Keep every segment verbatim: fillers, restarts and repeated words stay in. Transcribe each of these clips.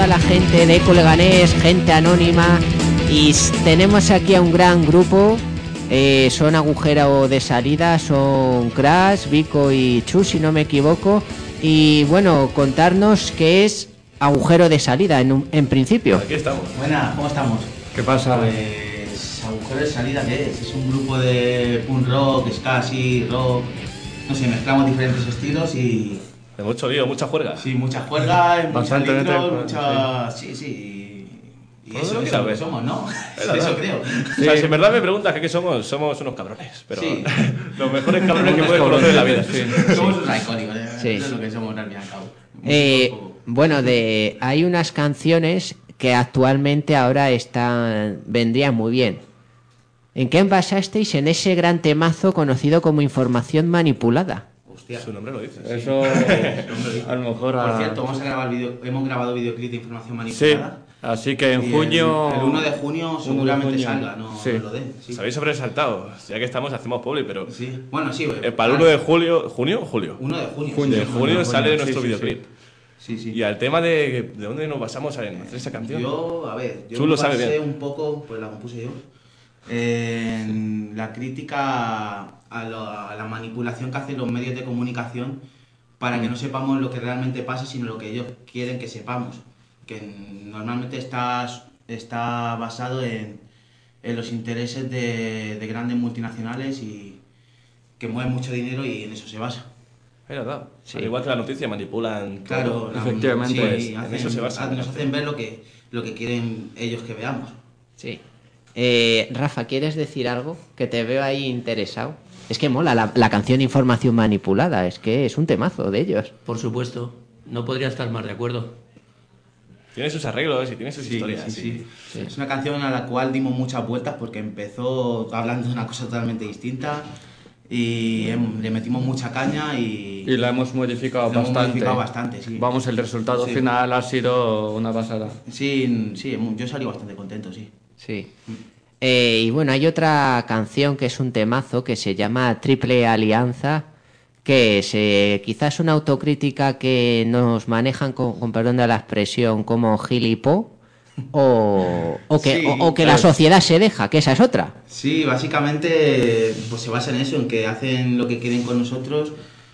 toda la gente de Ecoleganés, gente anónima, y tenemos aquí a un gran grupo. Eh, son Agujero de Salida, son Crash, Vico y Chu, si no me equivoco. Y bueno, contarnos qué es Agujero de Salida en, un, en principio. Aquí estamos. Buenas, ¿cómo estamos? ¿Qué pasa? Pues Agujero de Salida, ¿qué es? Es un grupo de punk rock, ska, así, rock. No sé, mezclamos diferentes estilos y. De mucho lío, mucha juerga. Sí, mucha juerga, mucha Bastante litros, metro, mucha. Sí, sí. Y Todo eso, lo que eso es lo que sabes. somos, ¿no? Es verdad. Eso creo. O sea, si en verdad me preguntas que qué somos, somos unos cabrones. Pero Sí. los mejores cabrones que puedes conocer en la vida. Sí. Somos unos icónicos, ¿eh? Sí. Eso es lo que somos al fin y al cabo. Eh, Un poco. bueno, de hay unas canciones que actualmente ahora están vendrían muy bien. ¿En qué basasteis en ese gran temazo conocido como Información Manipulada? Hostia. Su nombre lo dice. Eso a lo mejor a... Por cierto, vamos a grabar video, hemos grabado videoclip de Información Sí, Manipulada. así que en Y junio... El, el uno de junio seguramente junio. salga, no, Sí. no lo den. Sí. Os habéis sobresaltado. Ya que estamos, hacemos publi, pero. Sí. Bueno, sí, Eh, para el uno de julio. ¿Junio o julio? uno de junio. Junio. De sí, junio junio, sale sí, nuestro sí, videoclip. Sí, sí. Y al tema de, de dónde nos basamos en hacer esa canción. Yo, a ver, yo Tú me lo sabes basé bien. un poco, pues la compuse yo, en la crítica a, lo- a la manipulación que hacen los medios de comunicación para que no sepamos lo que realmente pasa, sino lo que ellos quieren que sepamos. Que normalmente está, está basado en, en los intereses de, de grandes multinacionales y que mueven mucho dinero y en eso se basa. Es verdad. Sí. Al igual que la noticia manipulan. todo. Claro, la- Efectivamente, sí, pues, en hacen- eso se basa. nos hacen ver lo que, lo que quieren ellos que veamos. Sí. Eh, Rafa, ¿quieres decir algo? Que te veo ahí interesado. Es que mola la, la canción Información Manipulada, es que es un temazo de ellos. Por supuesto, no podría estar más de acuerdo. Tiene sus arreglos y tiene sus historias. sí, sí. sí. Es una canción a la cual dimos muchas vueltas porque empezó hablando de una cosa totalmente distinta y em- le metimos mucha caña y, Y la hemos modificado la hemos bastante. modificado bastante, sí. Vamos, el resultado Sí. final ha sido una pasada. Sí, sí, yo salí bastante contento, sí. Sí. Eh, y bueno, hay otra canción que es un temazo que se llama Triple Alianza, que es eh, quizás una autocrítica que nos manejan, con, con perdón de la expresión, como gilipó, o, o que, Sí, o, o que la claro. sociedad se deja, que esa es otra. Sí, básicamente pues se basa en eso, en que hacen lo que quieren con nosotros,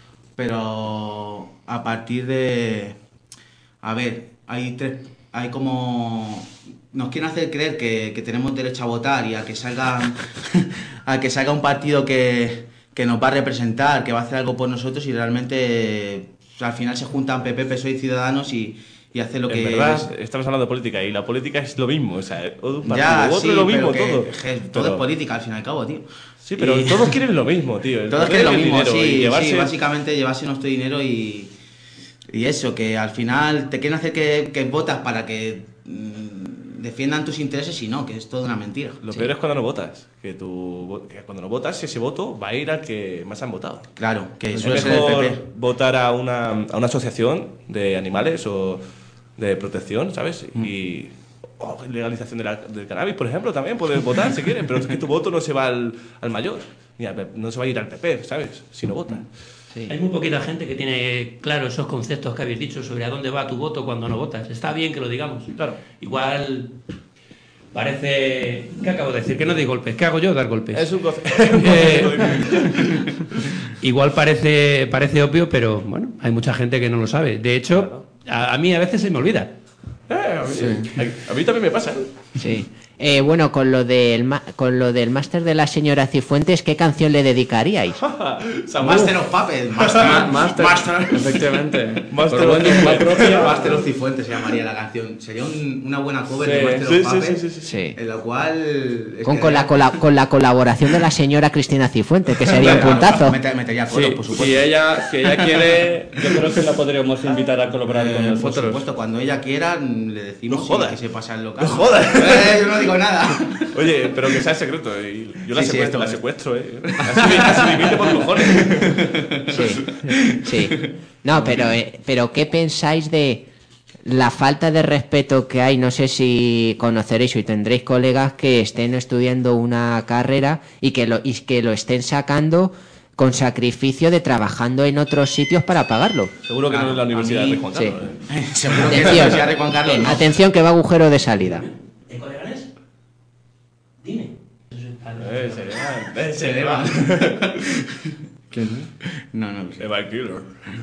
pero a partir de... A ver, hay tres... Hay como... Nos quieren hacer creer que, que tenemos derecho a votar y a que salga, a que salga un partido que, que nos va a representar, que va a hacer algo por nosotros y realmente pues, al final se juntan P P, P S O E y Ciudadanos y, y hacen lo En que... verdad, estamos hablando de política y la política es lo mismo. O sea, un partido Ya, u otro sí, es lo mismo, pero que- todo. que todo Pero- es política al fin y al cabo, tío. Sí, pero Y- todos quieren lo mismo, tío. el Todos poder quieren lo y el mismo, dinero, y sí, llevarse- sí, básicamente llevarse nuestro dinero y, y eso, que al final te quieren hacer que, que votas para que mm, defiendan tus intereses y no, que es toda una mentira. Lo Sí. peor es cuando no votas. Que, tú, que cuando no votas, ese voto va a ir al que más han votado. Claro, que Es suele ser el mejor P P. votar a una, a una asociación de animales o de protección, ¿sabes? Y o legalización de la- del cannabis, por ejemplo, también puedes votar si quieres, pero es que tu voto no se va al, al mayor, ni al P- no se va a ir al P P, ¿sabes? Si no vota. Sí. Hay muy poquita gente que tiene claro esos conceptos que habéis dicho sobre a dónde va tu voto cuando no votas. Está bien que lo digamos. Claro. Igual parece... ¿Qué acabo de decir? Que no doy golpes. ¿Qué hago yo? Dar golpes. Es un conce- Eh, Igual parece, parece obvio, pero bueno, hay mucha gente que no lo sabe. De hecho, a, a mí a veces se me olvida. Eh, a, mí, a- a mí también me pasa. ¿eh? Sí. Eh, bueno, con lo del ma- con lo del máster de la señora Cifuentes, ¿qué canción le dedicaríais? Samu. Master of Puppets, Master, Ma- Master, Master, efectivamente. Master Por of buen nombre Cifuentes. propio. Master of Cifuentes se llamaría la canción. Sería un- una buena cover Sí, de Master Sí, of sí, Puppets, sí, sí, sí. Sí. en la cual... es Con, que- con, la, cola- con la colaboración de la señora Cristina Cifuentes, que sería un Claro, puntazo. mete- Metería coros, Sí, por si supuesto. ella, si ella quiere, yo creo que la podríamos invitar a colaborar con Eh, por nosotros. supuesto, cuando ella quiera le decimos No y jodas. que se pasa el local. No jodas. Eh, yo no digo nada. Oye, pero que sea secreto. Y yo la Sí, sí, secuestro, esto la es. secuestro, ¿eh? Así, así viviste por cojones. Sí, sí. No, pero, eh, pero ¿qué pensáis de la falta de respeto que hay? No sé si conoceréis o tendréis colegas que estén estudiando una carrera y que lo, y que lo estén sacando con sacrificio de trabajando en otros sitios para pagarlo. Seguro que Claro, no es la Universidad a mí- de Juan Carlos. sí. ¿eh? Seguro que es la Universidad de Juan Carlos, eh, ¿no? atención que va agujero de salida. ¿Eco de Ganes? Dime. Eh, se le va. Eh, Se le va. ¿Quién? No, no, sí. Eva Killer.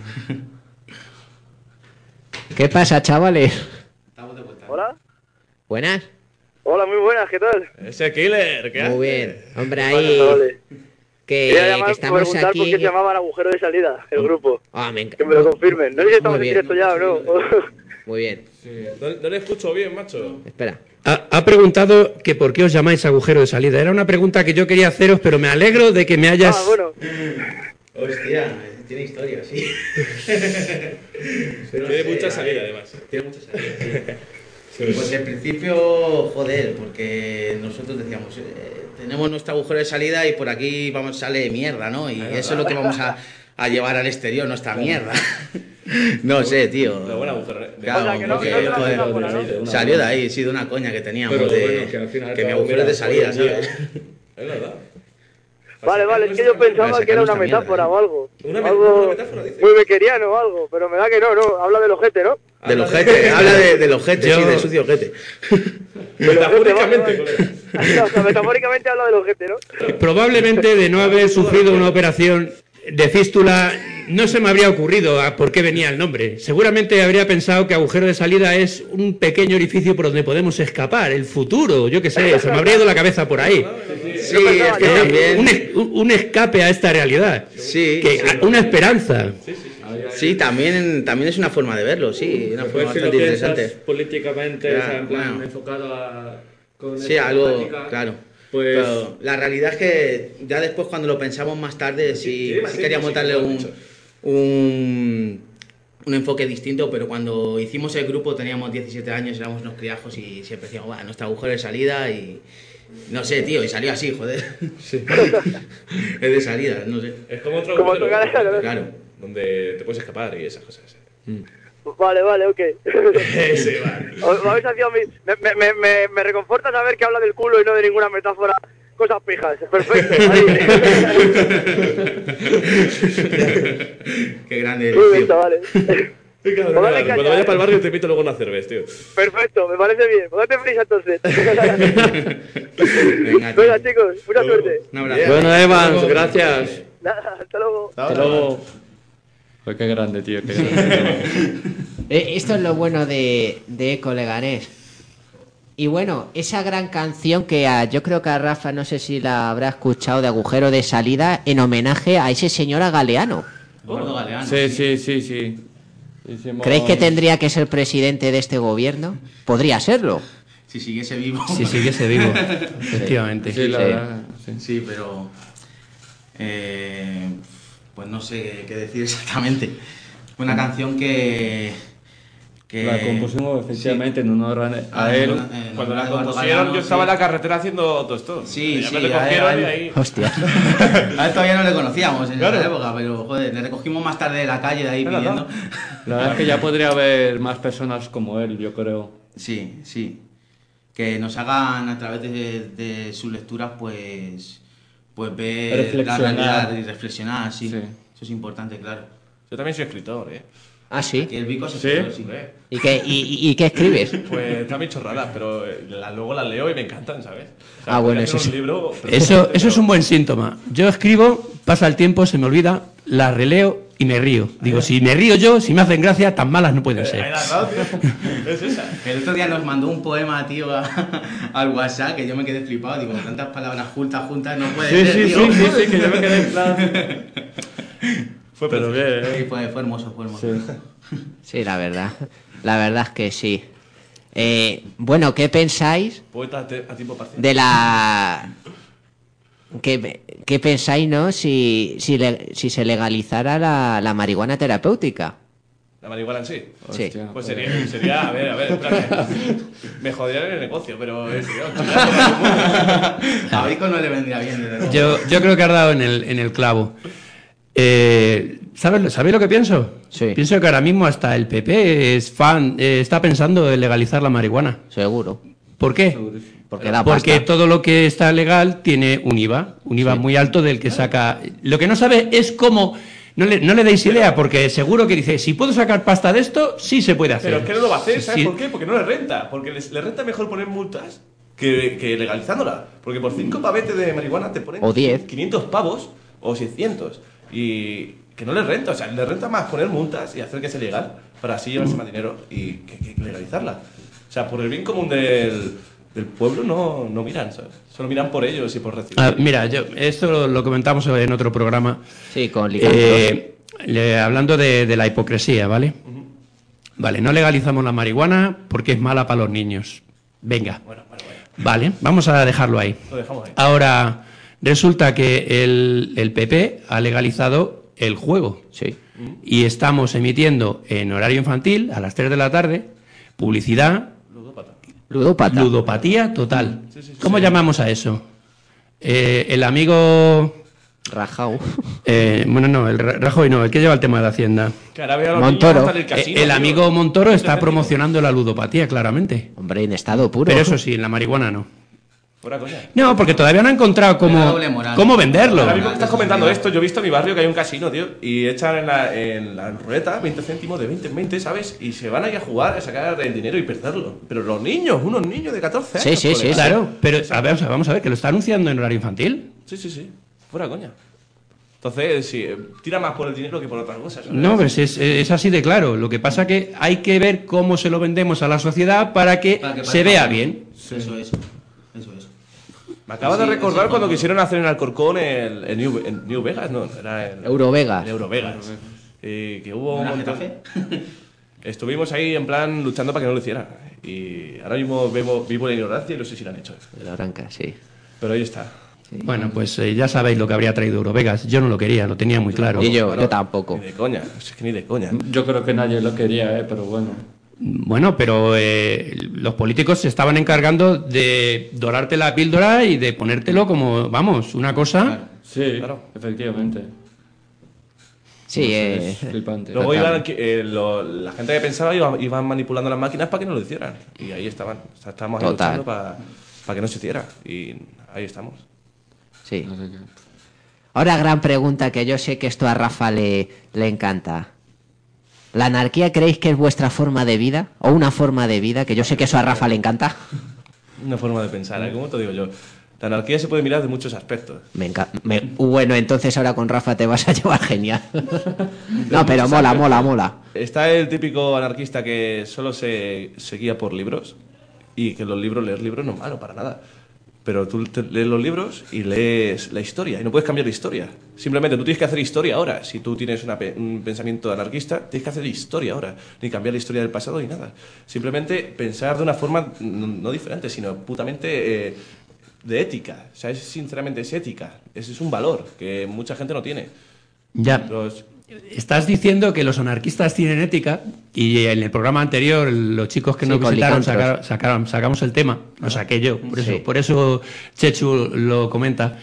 ¿Qué pasa, chavales? Estamos de vuelta. Hola. Buenas. Hola, muy buenas, ¿qué tal? Ese Killer, ¿qué Muy hace? bien. Hombre, Vale, ahí vale. que, Quería que llamar para estamos preguntar por aquí. qué se llamaban agujero de salida, el grupo. Ah, me Que me lo confirmen. No sé si estamos Muy en bien. directo ya o no. Muy bien. Sí. No, no le escucho bien, macho. Espera. Ha, ha preguntado que por qué os llamáis agujero de salida. Era una pregunta que yo quería haceros, pero me alegro de que me hayas... Ah, bueno. Hostia, tiene historia, sí. Tiene mucha salida, además. Tiene mucha salida, sí. Pues en principio, joder, porque nosotros decíamos, eh, tenemos nuestro agujero de salida y por aquí vamos sale mierda, ¿no? Y eso es lo que vamos a, a llevar al exterior, nuestra mierda. No sé, tío. Pero buena agujero, ¿eh? Claro, O sea, que no- porque, que no es una joder, metáfora, ¿no? salió de ahí, sí, de una coña que teníamos, Pero de, bueno, que al fin y al que mi cabo, agujero es de mira, salida, hoy en día- ¿sabes? Es verdad. Vale, vale, es que yo Para pensaba sacar que era una nuestra mierda, metáfora ¿eh? o algo. Una me- algo una metáfora, dice. muy bequeriano o algo, pero me da que no, no. Habla del ojete, ¿no? Del ojete, habla de, del ojete, Yo- sí, del sucio ojete. Metafóricamente, Vale, colega. vale. O sea, metafóricamente habla del ojete, ¿no? Probablemente de no haber sufrido una operación de fístula no se me habría ocurrido a por qué venía el nombre. Seguramente habría pensado que agujero de salida es un pequeño orificio por donde podemos escapar, el futuro, yo qué sé, se me habría ido la cabeza por ahí. Sí, es que Eh, también... un, es- un escape a esta realidad. Sí, Que, sí. una esperanza. Sí, también, también es una forma de verlo, sí, una Después, forma si lo bastante piensas interesante. políticamente, Ya, o sea, en plan bueno. enfocado a... con Sí, esta algo, temática, claro. Pues... Pero la realidad es que ya después cuando lo pensamos más tarde, sí, sí, sí sí, queríamos sí, darle lo he un, dicho. un, un enfoque distinto, pero cuando hicimos el grupo teníamos diecisiete años, éramos unos criajos y siempre decíamos, "Buah, nuestro agujero de salida y... No sé, tío, y salió así, joder. Es de salida, no sé. Es como otro Como agujero, tocar esa, ¿no? Claro. donde te puedes escapar y esas cosas. Vale, vale, ok. Ese, vale. Os- me habéis hacía mi- me, me, me, me, me reconforta saber que habla del culo y no de ninguna metáfora. Cosas pijas, perfecto. ahí. Qué grande Muy bien, eres, tío. chavales. Sí, cabrón, Póngale claro. caña, Cuando vayas eh. para el barrio te invito luego una cerveza, tío. Perfecto, me parece bien. Póngate prisa entonces. Venga, tío. Venga, chicos, mucha suerte. Un abrazo. Bueno, Evans, gracias. Nada, hasta luego. Hasta luego. Pues qué grande, tío. Qué grande. Eh, esto es lo bueno de, de Eco Leganés. Y bueno, esa gran canción que a- yo creo que a Rafa no sé si la habrá escuchado, de Agujero de Salida, en homenaje a ese señor a Galeano. Eduardo Galeano, Sí, sí, sí, sí. Hicimos- ¿Creéis que tendría que ser presidente de este gobierno? Podría serlo. Si siguiese vivo. Si siguiese vivo, efectivamente. Sí, la Sí. verdad, sí. Sí, pero... eh, pues no sé qué, qué decir exactamente. Fue una canción que... que La compusimos efectivamente en honor a, a Ah, él. en honor- en Cuando honor a la Eduardo compusieron, Galeano, yo estaba sí. en la carretera haciendo todo esto. Sí, Ya sí, me recogieron a él- y ahí. Hostia. A él todavía no le conocíamos en Claro. esa época, pero joder, le recogimos más tarde de la calle de ahí Claro, pidiendo. La verdad es que ya podría haber más personas como él, yo creo. Sí, sí. Que nos hagan a través de, de sus lecturas, pues, pues ver la Reflexionar. realidad y reflexionar, sí. Sí. Eso es importante, claro. Yo también soy escritor, ¿eh? Ah, sí. Y el Vico se ¿Sí? escribió, sí. Hombre, ¿Y qué, y, y- y qué escribes? Pues están bien chorradas, pero eh, la- luego las leo y me encantan, ¿sabes? O sea, Ah, bueno, podría eso hacer un sí. libro Eso, perfectamente, eso es pero- un buen síntoma. Yo escribo, pasa el tiempo, se me olvida, la releo y me río. Digo, si me río yo, si me hacen gracia, tan malas no pueden Ahí ser. la has dado, tío. Es esa. El otro día nos mandó un poema, tío, a- al WhatsApp, que yo me quedé flipado. Digo, tantas palabras juntas, juntas, no puede Sí, ser, sí, tío. sí, sí, sí, que yo me quedé en plan. Fue Pero precioso. bien, Sí, ¿eh? fue, fue hermoso, fue hermoso. Sí. Sí, la verdad. La verdad es que sí. Eh, bueno, ¿qué pensáis Poeta a te- a tiempo parcial. de la... ¿Qué, qué pensáis, no? Si, si, le- si se legalizara la, la marihuana terapéutica. La marihuana en sí. Sí. Hostia, Pues joder. sería, sería, a ver, a ver, espérate. Me joderían el negocio, pero eh, sería un chillazo para todo el mundo. A Vico no le vendría bien, desde luego. Yo, yo creo que has dado en el, en el clavo. Eh, ¿sabes, ¿Sabéis lo que pienso? Sí. Pienso que ahora mismo hasta el P P es fan, eh, está pensando en legalizar la marihuana. Seguro. ¿Por qué? Segurísimo. Porque da Porque pasta. todo lo que está legal tiene un IVA, un IVA Sí. muy alto del que saca... Lo que no sabe es cómo... No le, no le deis idea, porque seguro que dice, si puedo sacar pasta de esto, sí se puede hacer. Pero es que no lo va a hacer, ¿sabes Sí. por qué? Porque no le renta. Porque les- le renta mejor poner multas que, que legalizándola. Porque por cinco pavetes de marihuana te ponen O diez. quinientos pavos o seiscientos. Y que no le renta. O sea, le renta más poner multas y hacer que sea legal para así llevarse más dinero y que, que legalizarla. O sea, por el bien común del, del pueblo no, no miran, ¿sabes? Solo miran por ellos y por recibir. Ah, mira, yo, esto lo, lo comentamos en otro programa. Sí, con licantros. Eh, le- hablando de, de la hipocresía, ¿vale? Vale, no legalizamos la marihuana porque es mala para los niños. Venga. Bueno, bueno, bueno. Vale, vamos a dejarlo ahí. Lo dejamos ahí. Ahora, resulta que el, el P P ha legalizado el juego. Sí. Y estamos emitiendo en horario infantil, a las tres de la tarde, publicidad, Ludópata. Ludópata. ludopatía total. Sí, sí, sí. ¿Cómo llamamos a eso? Eh, el amigo... Rajao. eh, bueno, no, el Ra- Rajoy no, el que lleva el tema de Hacienda. Que ahora veo a los Montoro. niños hasta en el Eh, casino, el tío. amigo Montoro está Defendido. promocionando la ludopatía, claramente. Hombre, en estado puro. Pero eso sí, en la marihuana no. Fuera coña. No, porque todavía no han encontrado Una cómo, doble moral. cómo venderlo. Ahora mismo que estás comentando Eso, esto, yo he visto en mi barrio que hay un casino, tío, y echan en la, en la ruleta veinte céntimos de veinte en veinte, ¿sabes? Y se van ahí a jugar, a sacar el dinero y perderlo. Pero los niños, unos niños de catorce Sí, años. sí, sí, colega. Claro, pero a ver, vamos a ver, que lo está anunciando en horario infantil. Sí, sí, sí. Fuera coña. Entonces, sí, eh, tira más por el dinero que por otras cosas. ¿sabes? No, pues es, es así de claro. Lo que pasa que hay que ver cómo se lo vendemos a la sociedad para que, Para que se parezca vea bueno. bien. Eso es. Eso es. Me acaba Sí, de recordar sí, cuando sí. quisieron hacer en Alcorcón el, el New, en New Vegas, ¿no? Era el Eurovegas. el Eurovegas. Y que hubo un ¿Una montón- Getafe? Estuvimos ahí en plan luchando para que no lo hicieran. Y ahora mismo vivo, vivo la ignorancia y no sé si lo han hecho. De la branca, sí. Pero ahí está. Bueno, pues eh, ya sabéis lo que habría traído Eurovegas. Yo no lo quería, lo tenía muy claro. Y yo, Bueno, yo tampoco. Ni de coña, es que ni de coña. Yo creo que nadie lo quería, ¿eh? Pero bueno. Bueno, pero eh, los políticos se estaban encargando de dorarte la píldora y de ponértelo como, vamos, una cosa. Claro. Sí, Claro. efectivamente. Sí, No sé, eh, es flipante. Luego Total. iban, eh, lo- la gente que pensaba iba- iban manipulando las máquinas para que no lo hicieran. Y ahí estaban. O sea, estábamos ahí Total. luchando para que no se hiciera. Y ahí estamos. sí. No sé qué. Ahora, gran pregunta que yo sé que esto a Rafa le, le encanta. ¿La anarquía creéis que es vuestra forma de vida? ¿O una forma de vida? Que yo sé que eso a Rafa le encanta. Una forma de pensar, ¿eh? ¿Cómo te digo yo? La anarquía se puede mirar de muchos aspectos. Me enca- me- bueno, entonces ahora con Rafa te vas a llevar genial. No, pero mola, mola, mola. Está el típico anarquista que solo se, se guía por libros y que los libros, leer libros no es malo para nada. Pero tú te- lees los libros y lees la historia y no puedes cambiar la historia. Simplemente tú tienes que hacer historia ahora. Si tú tienes una pe- un pensamiento anarquista, tienes que hacer historia ahora. Ni cambiar la historia del pasado ni nada. Simplemente pensar de una forma no, no diferente, sino putamente eh, de ética. O sea, es, sinceramente es ética. Ese es un valor que mucha gente no tiene. Ya. Los- Estás diciendo que los anarquistas tienen ética y en el programa anterior los chicos que Sí, nos con visitaron licantros. sacaron, sacaron- sacamos el tema, lo saqué yo, por eso, Sí. por eso Chechu lo comenta.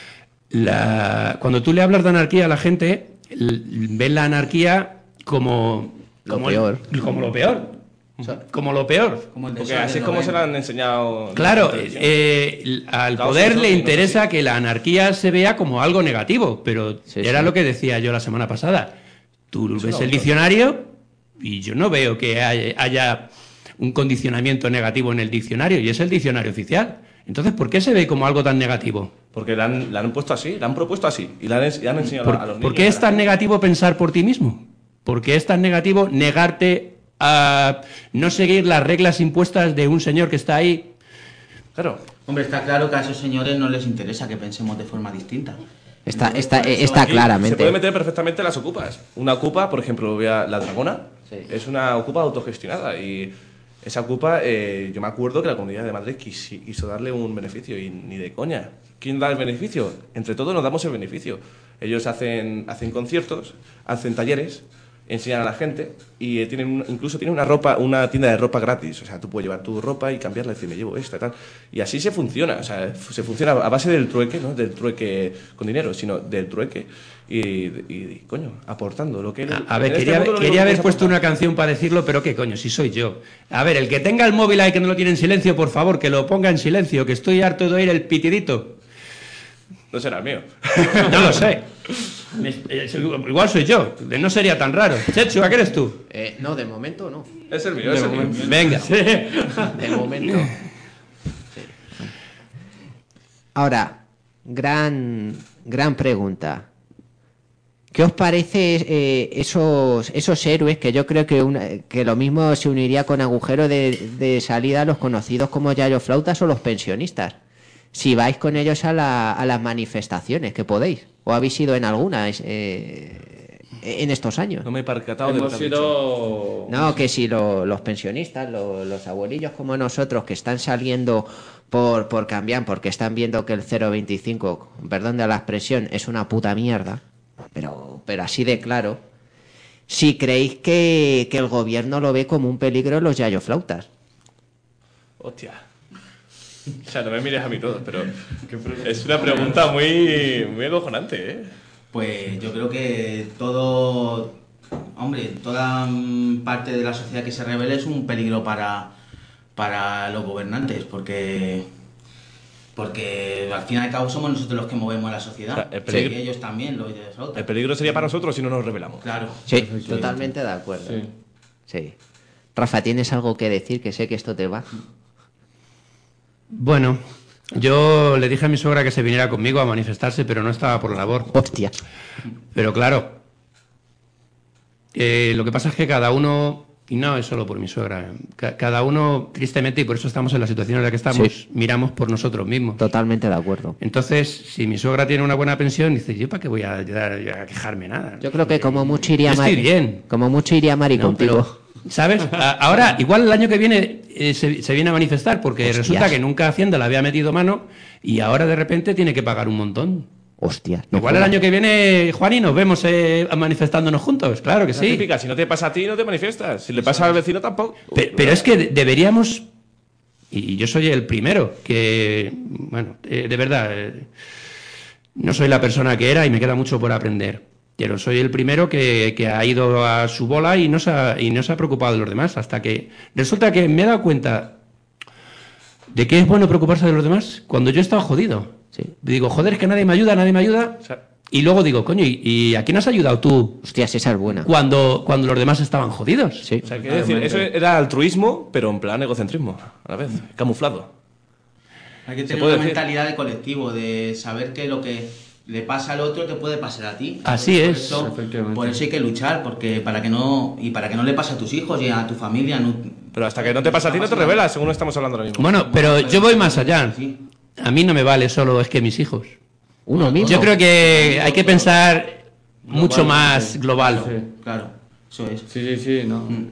La- cuando tú le hablas de anarquía a la gente, l- ven la anarquía como Lo como el- peor. como lo peor. O sea, como lo peor. Como el Porque desorden, así es ¿no como ven? se lo han enseñado. en Claro, la televisión. eh, l- al Caos poder y le desorden, interesa ¿no? Sí. que la anarquía se vea como algo negativo, pero Sí, era sí. lo que decía yo la semana pasada. Tú ves no, el no. diccionario y yo no veo que hay- haya un condicionamiento negativo en el diccionario, y es el diccionario oficial. Entonces, ¿por qué se ve como algo tan negativo? Porque la han, la han puesto así, la han propuesto así. Y la han, ens- y han enseñado ¿Por, a los niños. por qué es a la tan gente. negativo pensar por ti mismo? ¿Por qué es tan negativo negarte a no seguir las reglas impuestas de un señor que está ahí? Claro. Hombre, está claro que a esos señores no les interesa que pensemos de forma distinta. Está, está, Por eso está Aquí Se claramente. puede meter perfectamente las ocupas. Una ocupa, por ejemplo, voy a- la dragona, Sí. es una ocupa autogestionada. Y esa ocupa, eh, yo me acuerdo que la Comunidad de Madrid quisi- quiso darle un beneficio, y ni de coña. ¿Quién da el beneficio? Entre todos nos damos el beneficio. Ellos hacen, hacen conciertos, hacen talleres, enseñan a la gente y eh, tienen un- incluso tienen una ropa, una tienda de ropa gratis. O sea, tú puedes llevar tu ropa y cambiarla y decir, me llevo esta y tal. Y así se funciona. O sea, f- se funciona a base del trueque, no del trueque con dinero, sino del trueque y, y, y, coño, aportando lo que... A, a ver, en este quería, mundo lo único quería que haber puedes puesto aportar. una canción para decirlo, pero qué coño, si soy yo. A ver, el que tenga el móvil ahí que no lo tiene en silencio, por favor, que lo ponga en silencio, que estoy harto de oír el pitidito. No será el mío. No lo sé. Me- eh, Igual soy yo, no sería tan raro. Chechu, ¿a qué eres tú? Eh, no, de momento no. Es el mío, es el mío. Venga. De momento. Sí. Ahora, gran, gran pregunta. ¿Qué os parece eh, esos, esos héroes que yo creo que, una- que lo mismo se uniría con agujero de, de salida a los conocidos como Yayo Flautas o los pensionistas? Si vais con ellos a, la- a las manifestaciones, que podéis, o habéis ido en alguna eh, en estos años. No me he percatado de lo Hemos que has dicho. sido... No, que si lo- los pensionistas, lo- los abuelillos como nosotros, que están saliendo por, por cambiar, porque están viendo que el cero coma veinticinco, perdón de la expresión, es una puta mierda, pero, pero así de claro, si creéis que, que el gobierno lo ve como un peligro los yayoflautas. Hostia. O sea, no me mires a mí todo, pero es una pregunta muy, muy acojonante, ¿eh? Pues yo creo que todo, hombre, toda mm, parte de la sociedad que se revele es un peligro para, para los gobernantes, porque, porque al fin y al cabo somos nosotros los que movemos la sociedad. O sea, el Sí, peligro- y ellos también, los de El peligro sería para nosotros si no nos revelamos. Claro. Sí, totalmente de acuerdo. Sí. Sí. Rafa, ¿tienes algo que decir? Que sé que esto te va. Bueno, yo le dije a mi suegra que se viniera conmigo a manifestarse, pero no estaba por la labor. Hostia. Pero claro, eh, lo que pasa es que cada uno, y no es solo por mi suegra, ca- cada uno, tristemente, y por eso estamos en la situación en la que estamos, Sí. miramos por nosotros mismos. Totalmente de acuerdo. Entonces, si mi suegra tiene una buena pensión, dice, ¿yo para qué voy a, a- a quejarme nada? Yo creo que como mucho iría Yo estoy Mari- bien. Como mucho iría Mari No, contigo. pero, ¿sabes? A- Ahora, igual el año que viene eh, se, se viene a manifestar porque Hostias. resulta que nunca Hacienda le había metido mano y ahora de repente tiene que pagar un montón. Hostia. no Igual el jodas. año que viene, Juan, y nos vemos eh, manifestándonos juntos, claro que Es la sí. típica, si no te pasa a ti, no te manifiestas. Si le pasa al vecino, tampoco. Pe- Pero es que de- deberíamos, y yo soy el primero, que, bueno, eh, de verdad, eh, no soy la persona que era y me queda mucho por aprender. Pero soy el primero que, que ha ido a su bola y no, se ha, y no se ha preocupado de los demás. Hasta que resulta que me he dado cuenta de que es bueno preocuparse de los demás cuando yo he estado jodido. Sí. Digo, joder, es que nadie me ayuda, nadie me ayuda. O sea, Y luego digo, coño, ¿y, y a quién has ayudado tú Hostias, esa es buena. cuando, cuando los demás estaban jodidos? Sí. o sea, quiero decir, eso era altruismo, pero en plan egocentrismo, a la vez, camuflado. Hay que Se tener puede una decir. mentalidad de colectivo, de saber que lo que le pasa al otro te puede pasar a ti. Así por es, Eso, efectivamente. por eso hay que luchar, porque para que no y para que no le pase a tus hijos y a tu familia. No, Pero hasta que no te pasa a ti, no te revelas, según estamos hablando ahora mismo. Bueno, pero yo voy más allá. Sí. A mí no me vale solo es que mis hijos. Uno mismo. Yo creo que hay que pensar mucho más sí. global. Sí. Claro, eso es. Sí, sí, sí, no. Mm.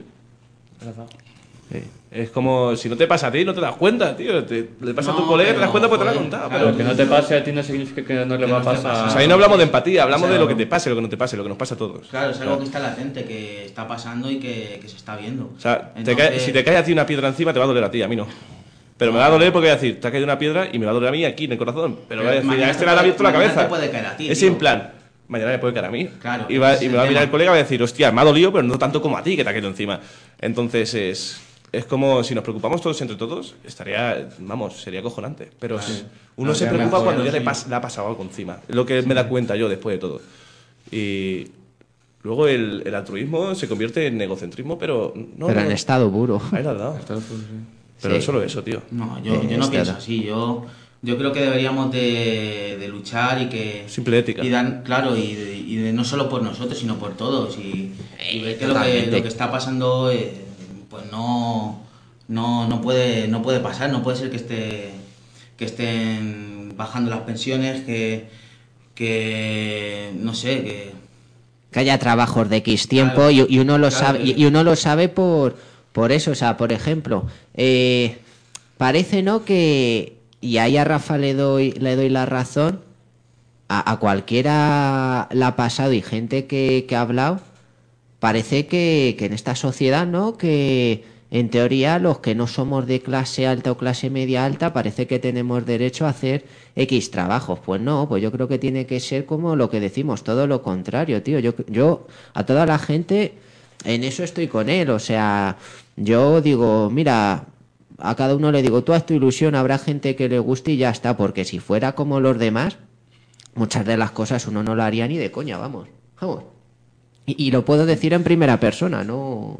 Es como, si no te pasa a ti, no te das cuenta, tío. Te, le pasa a tu No, colega y te pero, das cuenta porque te lo ha joder, contado. claro. Pero, Pero que no te pase a ti no significa que no le Que va a no te pasar. pasa. o sea, ahí no hablamos de empatía, hablamos de Claro. lo que te pase, lo que no te pase, lo que nos pasa a todos. Claro, es algo que está latente, que está pasando y que, que se está viendo. O sea, te Entonces, cae- si te cae a ti una piedra encima, te va a doler a ti, a mí no. Pero me va a doler porque voy a decir, te ha caído una piedra y me va a doler a mí aquí en el corazón. Pero, Pero voy a decir, mañana a este te le ha puede- abierto la mañana cabeza. te puede caer a ti, es tío. en plan, mañana me puede caer a mí. Claro, y, va, ese y es me va a el mirar tema. el colega y va a decir, hostia, me ha dolido, pero no tanto como a ti que te ha caído encima. Entonces es, es como si nos preocupamos todos entre todos, estaría, vamos, sería acojonante. Pero es- uno No, se sería preocupa mejor, cuando ya le, sí. pas- le ha pasado algo encima. Es lo que me da cuenta yo después de todo. Y luego el, el altruismo se convierte en egocentrismo, pero no. Pero no, en estado puro. ahí lo has dado. Pero Sí. es solo eso, tío. No, yo, Eh, yo no este pienso era. así. Yo, yo creo que deberíamos de, de luchar y que... Simple ética. Y dan, claro, y de, y de no solo por nosotros, sino por todos. Y, y ver que lo, que totalmente. lo que está pasando, eh, pues no, no, no, puede, no puede pasar. No puede ser que, esté, que estén bajando las pensiones, que, que no sé, que... Que haya trabajos de X tiempo Claro. y, y uno lo Claro, sabe que- y, y uno lo sabe por por eso, o sea, por ejemplo, eh, parece no que y ahí a Rafa le doy le doy la razón, a, a cualquiera le ha pasado y gente que, que ha hablado, parece que, que en esta sociedad, ¿no? Que en teoría los que no somos de clase alta o clase media alta parece que tenemos derecho a hacer X trabajos. Pues no, pues yo creo que tiene que ser como lo que decimos, todo lo contrario, tío. Yo, yo a toda la gente en eso estoy con él, o sea, yo digo, mira, a cada uno le digo, tú haz tu ilusión, habrá gente que le guste y ya está, porque si fuera como los demás, muchas de las cosas uno no lo haría ni de coña, vamos, vamos. Y, y lo puedo decir en primera persona, no...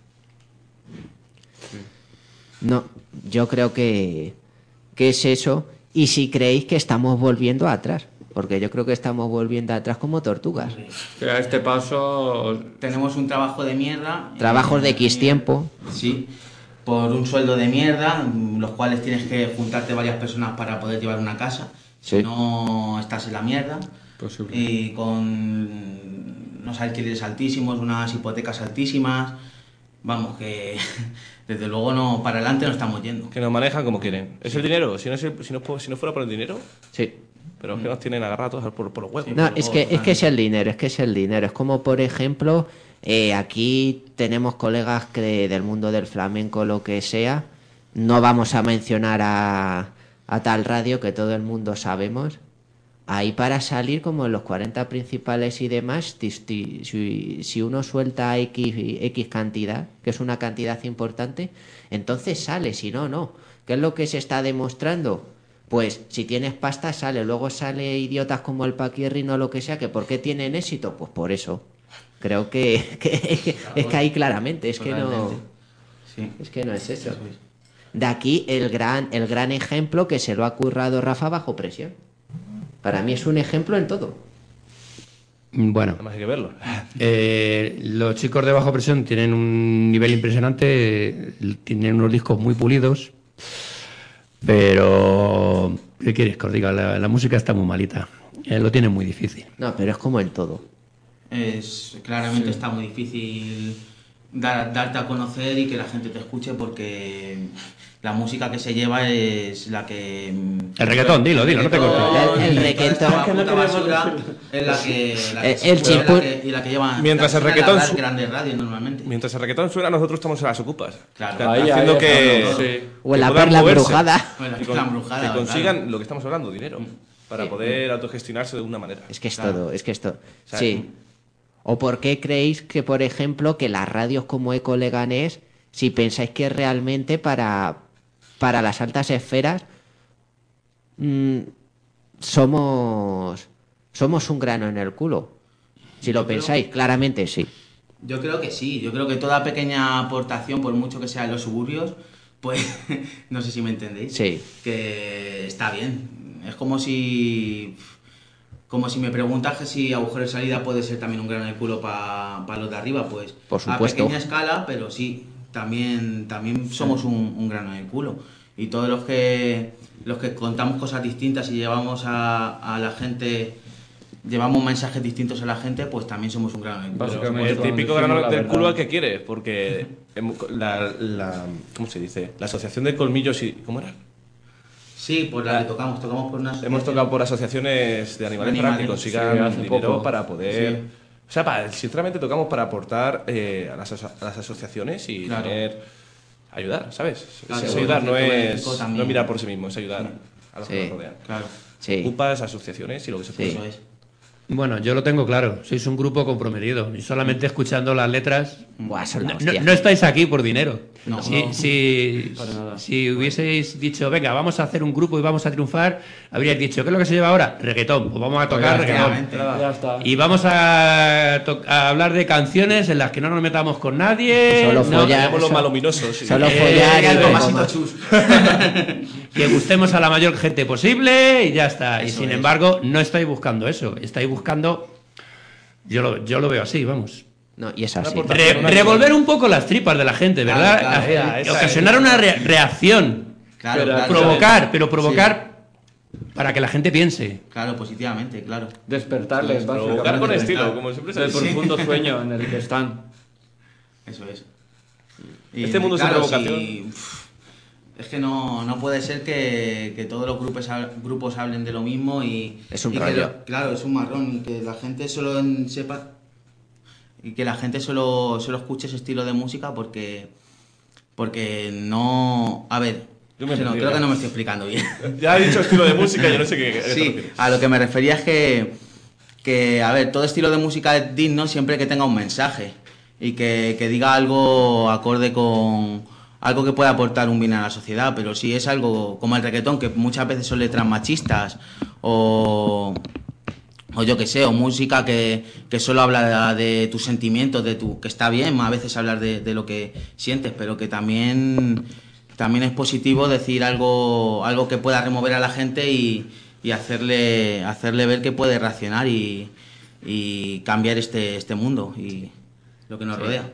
No, yo creo que, que es eso. Y si creéis que estamos volviendo atrás, porque yo creo que estamos volviendo atrás como tortugas. Que a este paso... Tenemos un trabajo de mierda. Trabajos eh, de X tiempo. Sí, por un sueldo de mierda, los cuales tienes que juntarte varias personas para poder llevar una casa. Sí. Si no, estás en la mierda. Posible. Y con unos alquileres altísimos, unas hipotecas altísimas. Vamos, que desde luego no, para adelante no estamos yendo. Que nos manejan como quieren. ¿Es el dinero? Si no, es el- si no, si no fuera por el dinero, Sí. pero es que nos tienen agarrados por, por los huevos. No, es que, es que es el dinero, es que es el dinero. Es como, por ejemplo, eh, aquí tenemos colegas que del mundo del flamenco, lo que sea, no vamos a mencionar a, a tal radio que todo el mundo sabemos. Ahí para salir como en los cuarenta principales y demás, ti- ti- si, si uno suelta X, X cantidad, que es una cantidad importante, entonces sale, si no, no. ¿Qué es lo que se está demostrando? Pues si tienes pasta sale, luego sale idiotas como el Paquirrin o lo que sea, que ¿por qué tienen éxito? Pues por eso. Creo que, que es que ahí claramente, es que no, Totalmente. Sí. es que no es eso. De aquí el gran, el gran ejemplo que se lo ha currado Rafa bajo presión. Para mí es un ejemplo en todo. Bueno, Nada más hay que verlo. eh, los chicos de Bajo Presión tienen un nivel impresionante, eh, tienen unos discos muy pulidos, pero ¿qué quieres que os diga? La, la música está muy malita, eh, lo tienen muy difícil. No, pero es como en todo. Es, claramente está muy difícil dar- darte a conocer y que la gente te escuche porque la música que se lleva es la que... El reggaetón, dilo, dilo, no te cortes. El- el reggaetón. Esta Es que no puta queremos basura decirlo. es la que... La que El- se el escucha, chimpún- la que- y la que lleva... Mientras la el que suena reggaetón en las su- grandes radios normalmente. Mientras el reggaetón suena, nosotros estamos en las ocupas. Claro. O sea, Ahí, haciendo ahí, que, estamos, sí. O en la que puedan perla moverse, embrujada. Bueno, que, la embrujada, que claro. consigan lo que estamos hablando, dinero. Para poder autogestionarse de una manera. Es que es Claro. todo, es que esto. O sea, Sí. ¿O por qué creéis que, por ejemplo, que las radios como Eco Leganés, si pensáis que realmente para, para las altas esferas mm, somos somos un grano en el culo? Si lo Yo creo pensáis, que- claramente sí. Yo creo que sí, yo creo que toda pequeña aportación, por mucho que sea en los suburbios, pues no sé si me entendéis, Sí. que está bien. Es como si como si me preguntas que si agujero de salida puede ser también un grano en el culo para los de arriba, pues Por a supuesto. pequeña escala, pero sí, también, también somos un, un grano en el culo. Y todos los que los que contamos cosas distintas y llevamos a, a la gente, llevamos mensajes distintos a la gente, pues también somos un grano en el culo. Básicamente. El Cuando típico decimos grano la del verdad. culo al que quiere, porque em, la, la- ¿cómo se dice? La asociación de colmillos y ¿cómo era? Sí, pues la que tocamos, tocamos por una Hemos tocado por asociaciones de animales, Animales. para que consigan Sí, hace dinero poco. para poder. Sí. O sea, para, sinceramente tocamos para aportar eh, a, las, aso- a las asociaciones y Claro. tener. Ayudar, ¿sabes? Claro, es sí, ayudar, el no concierto es benéfico también. no mirar por sí mismo, es ayudar a los Sí. que nos rodean. Claro, Sí. Ocupas, asociaciones y lo que se pueda. eso es. Bueno, yo lo tengo claro, sois un grupo comprometido y solamente escuchando las letras Buah, son la no, hostia. no estáis aquí por dinero. No. si, No. si, Para nada. si hubieseis dicho, venga, vamos a hacer un grupo y vamos a triunfar, habríais dicho, ¿qué es lo que se lleva ahora? Reggaetón, pues vamos a tocar reggaetón. Efectivamente. Ya está. Y vamos a, to- a hablar de canciones en las que no nos metamos con nadie. Solo no- follar. Tenemos los Eso- malominosos. sí. Solo Eh, follar y algo beber. más. Tomasito Chus. que gustemos a la mayor gente posible y ya está. Y Eso sin es. embargo, no estáis buscando eso. Estáis buscando. Yo lo, yo lo veo así, vamos. No, y es así. Una Re- revolver un poco las tripas de la gente, ¿verdad? Claro, claro, A- esa ocasionar es. una re- reacción. Claro, Pero claro. provocar, pero provocar para que la gente piense. Claro, positivamente, claro. Despertarles, Provocar básicamente. con estilo, como siempre se Del dice. profundo sueño en el que están. Eso es. Este mundo sin provocación. si- uf, es que no, no puede ser que, que todos los grupos, hab- grupos hablen de lo mismo y... Es un y que rollo. lo- claro, es un marrón y que la gente solo en- sepa... y que la gente solo, solo escuche ese estilo de música porque, porque no... A ver, Yo me no, perdí, creo ya. que no me estoy explicando bien. Ya he dicho estilo de música, yo no sé qué. qué te Sí, refieres. a lo que me refería es que, que, a ver, todo estilo de música es digno siempre que tenga un mensaje y que, que diga algo acorde con algo que pueda aportar un bien a la sociedad, pero si es algo como el reggaetón, que muchas veces son letras machistas o, o yo que sé, o música que, que solo habla de, de tus sentimientos, de tu, que está bien a veces hablar de, de lo que sientes, pero que también, también es positivo decir algo, algo que pueda remover a la gente y y hacerle hacerle ver que puede reaccionar y, y cambiar este este mundo y lo que nos Sí. rodea.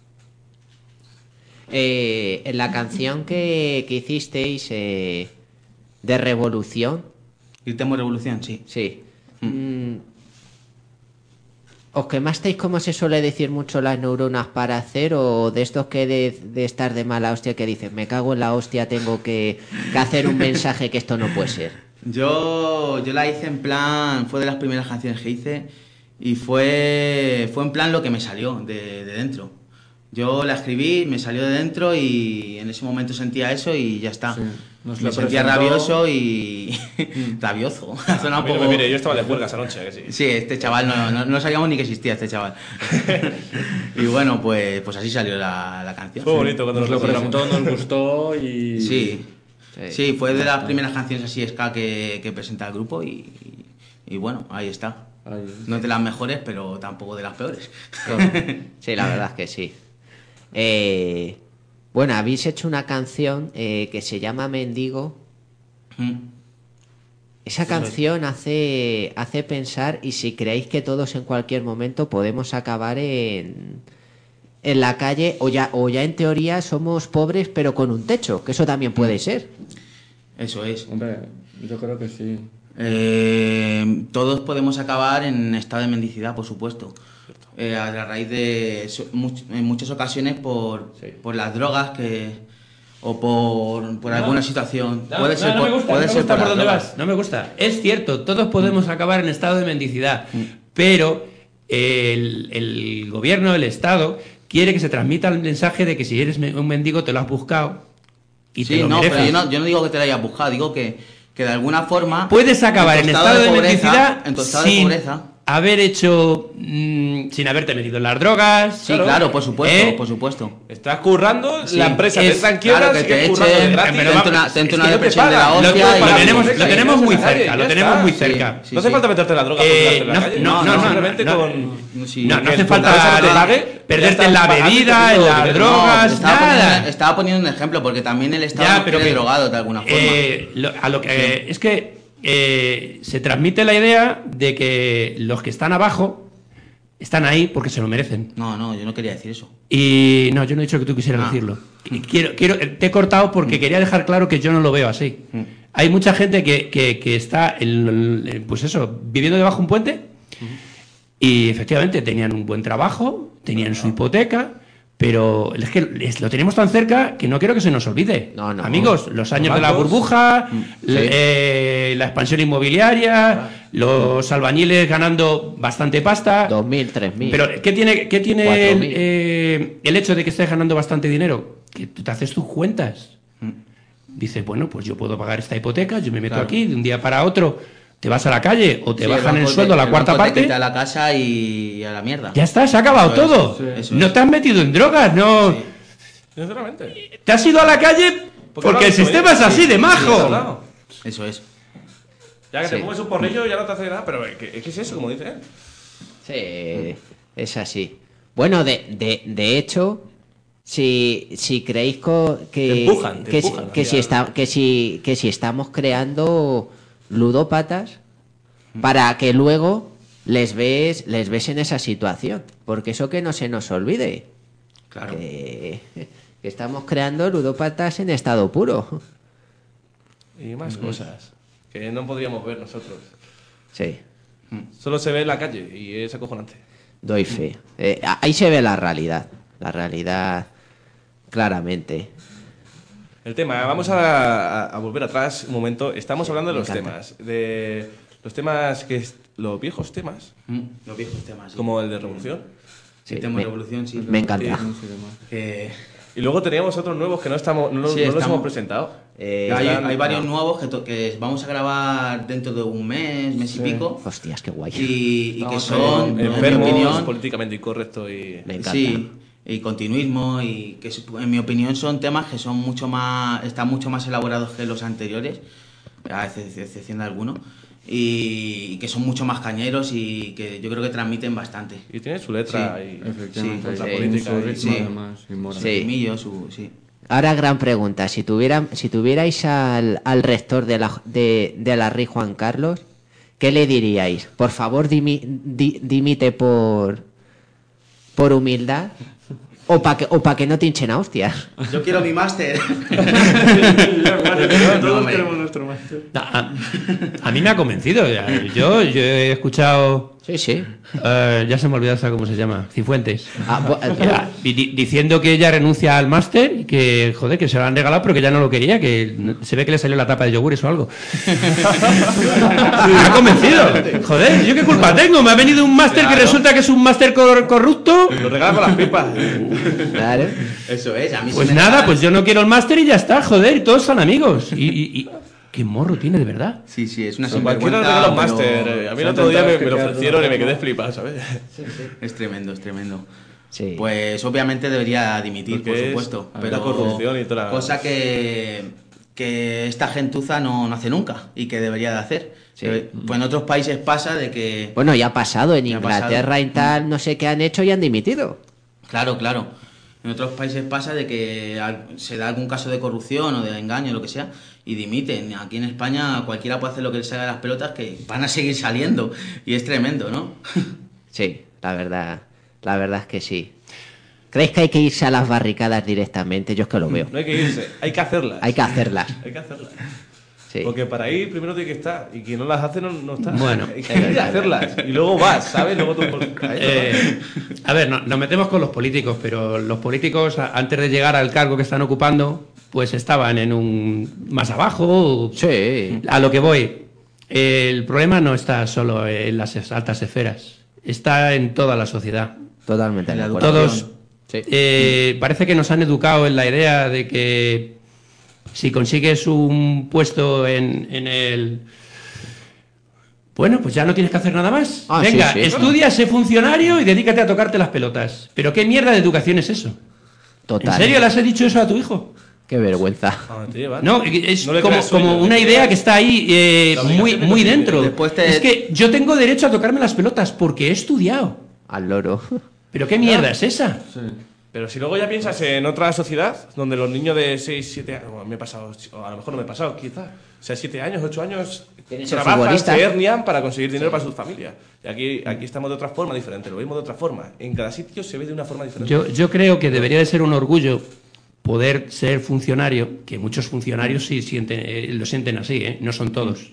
Eh, en la canción que, que hicisteis eh, de Revolución, Gritemos revolución, sí. sí. Mm, ¿os quemasteis, como se suele decir mucho, las neuronas para hacer, o de estos que de, de estar de mala hostia que dicen, me cago en la hostia, tengo que, que hacer un mensaje que esto no puede ser? Yo, yo la hice en plan, fue de las primeras canciones que hice y fue, fue en plan lo que me salió de, de dentro. Yo la escribí, me salió de dentro y en ese momento sentía eso y ya está. Sí, nos Me lo sentía presentó. rabioso y... rabioso. Ha sonado un Mire, poco... mire, yo estaba de huelga esa noche, que sí. Sí, este chaval no, no, no sabíamos ni que existía este chaval. Y bueno, pues, pues así salió la, la canción. Fue bonito cuando Nos nos lo lo presentó, nos gustó y... Sí, Sí. sí, fue de las primeras canciones así ska que, que presenta el grupo y, y bueno, ahí está. Ahí. No es de las mejores, pero tampoco de las peores. Sí, la verdad es que sí. Eh, bueno, habéis hecho una canción eh, que se llama Mendigo. Mm. Esa canción hace, hace pensar, y si creéis que todos en cualquier momento podemos acabar en, en la calle, o ya, o ya en teoría somos pobres pero con un techo, que eso también puede ser. Eso es. Hombre, yo creo que sí. Eh, todos podemos acabar en estado de mendicidad, por supuesto. Eh, a la raíz de, so- much- en muchas ocasiones, por, Sí. por las drogas que o por, por alguna situación. No, puede no, ser no por, me gusta, puede no me ser gusta por por las dónde drogas. vas. No me gusta. Es cierto, todos podemos acabar en estado de mendicidad, pero el, el gobierno, el Estado, quiere que se transmita el mensaje de que si eres me- un mendigo te lo has buscado y te Sí, lo no, mereces. pero yo no, yo no digo que te la hayas buscado, digo que, que de alguna forma... Puedes acabar en tu estado de, pobreza- mendicidad En tu estado de sin pobreza... haber hecho... mm, sin haberte metido en las drogas. Sí, claro, por supuesto, ¿eh? por supuesto. Estás currando, Sí, la empresa es- te está en quiebra, claro, que sigues te currando de echen, gratis. pero te va- entra una, te es entra que una no te depresión de la pagan. Lo, hostia lo y... tenemos, Sí, lo sí, tenemos sí, muy sí, cerca, ya lo está. tenemos muy Sí. cerca. Sí, no hace sí. falta meterte la droga por Eh, tirarte en la no, calle. no, no, no, simplemente no, con... Sí. No, no que hace tu falta cabeza te de- pague, perderte ya en la estás pagando y bebida, en perdiendo las dinero. drogas, te estaba, nada. poniendo, estaba poniendo un ejemplo, porque también el Estado Ya, nos pero quiere que- drogado de alguna forma. Eh, lo- a lo que eh, es que eh, se transmite la idea de que los que están abajo están ahí porque se lo merecen. No, no, yo no quería decir eso. Y no, yo no he dicho que tú quisieras Ah. decirlo. Y Quiero, quiero, te he cortado porque quería dejar claro que yo no lo veo así. Mm. Hay mucha gente que, que- que está, en, en- pues eso, viviendo debajo de un puente y efectivamente tenían un buen trabajo, tenían su hipoteca, pero es que es- lo tenemos tan cerca que no quiero que se nos olvide. No, no. Amigos, los años Los de la bancos. burbuja, Sí. l- eh, la expansión inmobiliaria, los albañiles ganando bastante pasta. dos mil, tres mil. Pero, ¿qué tiene, qué tiene cuatro el, mil. eh, el hecho de que estés ganando bastante dinero? Que tú te haces tus cuentas. Mm. Dices, bueno, pues yo puedo pagar esta hipoteca, yo me meto Claro. aquí, de un día para otro te vas a la calle o te Sí, bajan el, banco sueldo a te- la cuarta banco te parte. quita la casa y a la mierda. Ya está, se ha acabado Eso es, todo. eso es, eso No es. te has metido en drogas, no. Sí. Sinceramente. Te has ido a la calle porque, lo el has visto sistema bien. es así Sí, de sí, majo. claro. Eso es. Ya que te Sí. fumes un porrillo ya no te hace nada, pero es que, es que es eso, como dice él. Sí, es así. Bueno, de, de, de hecho, si, si creéis co- que, Te empujan, te que, si- empujan que, hacia- si está, que, si, que si estamos creando ludópatas para que luego les ves, les ves en esa situación. Porque eso que no se nos olvide. Claro. Que, que estamos creando ludópatas en estado puro. Y más cosas que no podríamos ver nosotros. Sí, Solo se ve en la calle y es acojonante. doy fe. Eh, ahí se ve la realidad. La realidad claramente. El tema, vamos a, a- a volver atrás un momento. Estamos hablando de me los encanta. temas. De los temas que. es- Los viejos temas, Mm, Los viejos temas. sí. como el de Revolución. Sí, Sistema me- de revolución, sí. me encanta. Que, Y luego teníamos otros nuevos que no estamos no, Sí, no los estamos- hemos presentado. Eh, hay, están- hay varios nuevos que, to- que vamos a grabar dentro de un mes, mes y pico. Hostias, qué guay. Y, y que Vamos son, en- en mi enfermos, opinión, políticamente incorrectos y... Me encanta. sí, y continuismo, y que en mi opinión son temas que son mucho más, están mucho más elaborados que los anteriores, a exce- excepción de algunos, y, y que son mucho más cañeros y que yo creo que transmiten bastante. Y tiene su letra Sí. y... Efectivamente, contra sí, política su y- ritmo sí. además, y moral. Sí. Ritmillo, su, sí. Ahora, gran pregunta. Si, tuviera, si tuvierais al, al rector de la, de, de la R I, Juan Carlos, ¿qué le diríais? Por favor, dimi- di- dimite por, por humildad o para que, o pa que no te hinchen a hostias. Yo quiero mi máster. Todos No, hombre. queremos nuestro máster. A, a mí me ha convencido. Yo, yo he escuchado. Sí, sí. eh, ya se me olvidó hasta cómo se llama. Cifuentes. Ah, bu- eh, Ya, y di- diciendo que ella renuncia al máster y que, joder, que se lo han regalado, pero que ya no lo quería, que no- se ve que le salió la tapa de yogures o algo. Me ha convencido. Joder, ¿yo qué culpa tengo? Me ha venido un máster que Claro. resulta que es un máster cor- corrupto. Lo regalan con las pipas. claro. Eso es, a mí Pues se me nada, regalan- pues yo no quiero el máster y ya está, joder, y todos son amigos. Y, y- y- qué morro tiene de verdad. Sí, sí, es una Cualquiera sinvergüenza, regala un pero máster. eh, A mí el se otro día me, intentaron me lo que ofrecieron y quede me quedé una- flipado, ¿sabes? Es tremendo, es tremendo. Sí. Pues obviamente debería dimitir, Porque por es supuesto. la Pero corrupción y toda la- cosa que, que esta gentuza no, no hace nunca y que debería de hacer. Sí. Debe- Pues en otros países pasa de que... Bueno, ya ha pasado en Ya ha Inglaterra pasado. y tal, no sé qué han hecho y han dimitido. Claro, claro. En otros países pasa de que al- se da algún caso de corrupción o de engaño, lo que sea, y dimiten. Aquí en España cualquiera puede hacer lo que le salga de las pelotas, que van a seguir saliendo. Y es tremendo, ¿no? Sí, la verdad, la verdad es que sí. ¿Creéis que hay que irse a las barricadas directamente? Yo es que lo veo. No hay que irse, hay que hacerlas. Hay que hacerlas. Hay que hacerlas. Sí. Porque para ir primero tiene que estar. Y quien no las hace no, no está. Bueno. hay que ir a hacerlas. Y luego vas, ¿sabes? Luego tú. por- ahí, Eh, a ver, no- nos metemos con los políticos, pero los políticos, a- antes de llegar al cargo que están ocupando, pues estaban en un más abajo. Sí. A lo que voy, el problema no está solo en las es- altas esferas, está en toda la sociedad. Totalmente de La acuerdo. Todos, Sí. eh, parece que nos han educado en la idea de que si consigues un puesto en, en el... Bueno, pues ya no tienes que hacer nada más. Ah, Venga, sí, sí. estudia, sé funcionario y dedícate a tocarte las pelotas. Pero ¿qué mierda de educación es eso? Total. ¿En serio le has dicho eso a tu hijo? Qué vergüenza. ¿A dónde te llevan? No, es No le como, creas sueño, como le una creas- idea que está ahí eh, La muy, obligación de muy conseguir. dentro. Después te- Es que yo tengo derecho a tocarme las pelotas porque he estudiado. Al loro. ¿Pero qué mierda es esa? Pero si luego ya piensas en otra sociedad donde los niños de seis, siete años, bueno, me he pasado, o a lo mejor no me he pasado, quizás, o sea, siete años, ocho años, Quieren ser trabajan, futbolistas. se hernian para conseguir dinero para sus familias. Y aquí, aquí estamos de otra forma diferente, lo vemos de otra forma. En cada sitio se ve de una forma diferente. Yo, yo creo que debería de ser un orgullo poder ser funcionario, que muchos funcionarios sí sienten, eh, lo sienten así, ¿eh? No son todos,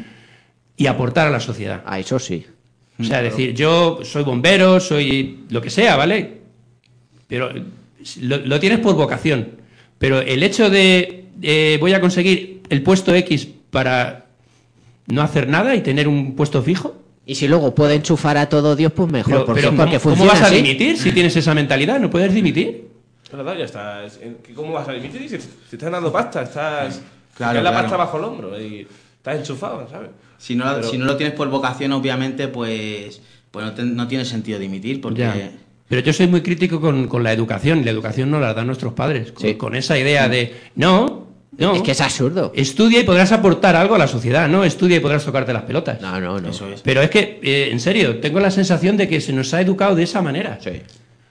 y aportar a la sociedad. Ah, eso sí. O sea, decir, yo soy bombero, soy lo que sea, ¿vale? Pero lo, lo tienes por vocación. Pero el hecho de eh, voy a conseguir el puesto X para no hacer nada y tener un puesto fijo. Y si luego puede enchufar a todo Dios, pues mejor. Pero, porque pero porque ¿cómo, cómo funciona vas a así. dimitir si tienes esa mentalidad? ¿No puedes dimitir? Es verdad, ya estás. ¿Cómo vas a dimitir? Si, si estás dando pasta, estás. Claro, tienes la claro. pasta bajo el hombro y estás enchufado, ¿sabes? Si no, Pero- si no lo tienes por vocación, obviamente, pues, pues no, te- no tiene sentido dimitir, porque... Ya. Pero yo soy muy crítico con, con la educación. La educación nos la dan nuestros padres. Con, Sí. con esa idea de, no, no. Es que es absurdo. Estudia y podrás aportar algo a la sociedad, no estudia y podrás tocarte las pelotas. No, no, no. Eso es. Pero es que, eh, en serio, tengo la sensación de que se nos ha educado de esa manera. Sí.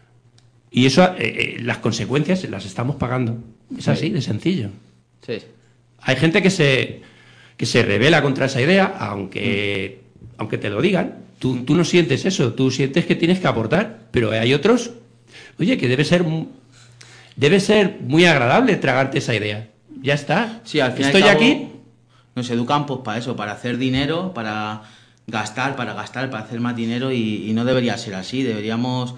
Y eso, eh, eh, las consecuencias las estamos pagando. Es así, de sencillo. Sí. Hay gente que se, que se revela contra esa idea, aunque, aunque te lo digan. Tú, tú no sientes eso, tú sientes que tienes que aportar. Pero hay otros, oye, que debe ser, mu- debe ser muy agradable tragarte esa idea. Ya está. Sí, al final Estoy aquí. Nos educan pues para eso, para hacer dinero, para gastar, para gastar, para hacer más dinero y, y no debería ser así. Deberíamos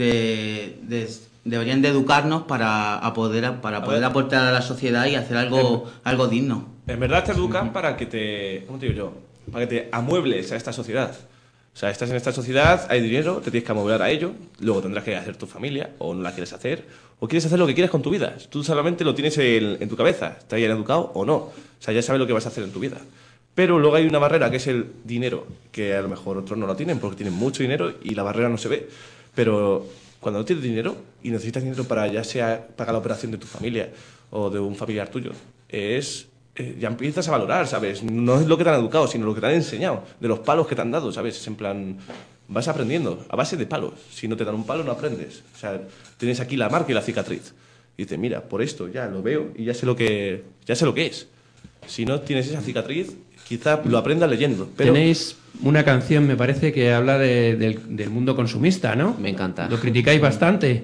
de, de- deberían de educarnos para a poder para poder ver. aportar a la sociedad y hacer algo algo digno. En verdad te educan para que te. ¿Cómo te digo yo? Para que te amuebles a esta sociedad. O sea, estás en esta sociedad, hay dinero, te tienes que mover a ello, luego tendrás que hacer tu familia, o no la quieres hacer, o quieres hacer lo que quieras con tu vida. Tú solamente lo tienes en, en tu cabeza, estás bien educado o no. O sea, ya sabes lo que vas a hacer en tu vida. Pero luego hay una barrera que es el dinero, que a lo mejor otros no lo tienen porque tienen mucho dinero y la barrera no se ve. Pero cuando no tienes dinero y necesitas dinero para ya sea pagar la operación de tu familia o de un familiar tuyo, es eh, ya empiezas a valorar, ¿sabes? No es lo que te han educado, sino lo que te han enseñado, de los palos que te han dado, ¿sabes? Es en plan, vas aprendiendo a base de palos. Si no te dan un palo, no aprendes. O sea, tienes aquí la marca y la cicatriz. Y dices, mira, por esto ya lo veo y ya sé lo que, ya sé lo que es. Si no tienes esa cicatriz, quizá lo aprendas leyendo. Pero... Tenéis una canción, me parece, que habla de, del, del mundo consumista, ¿no? Me encanta. Lo criticáis bastante.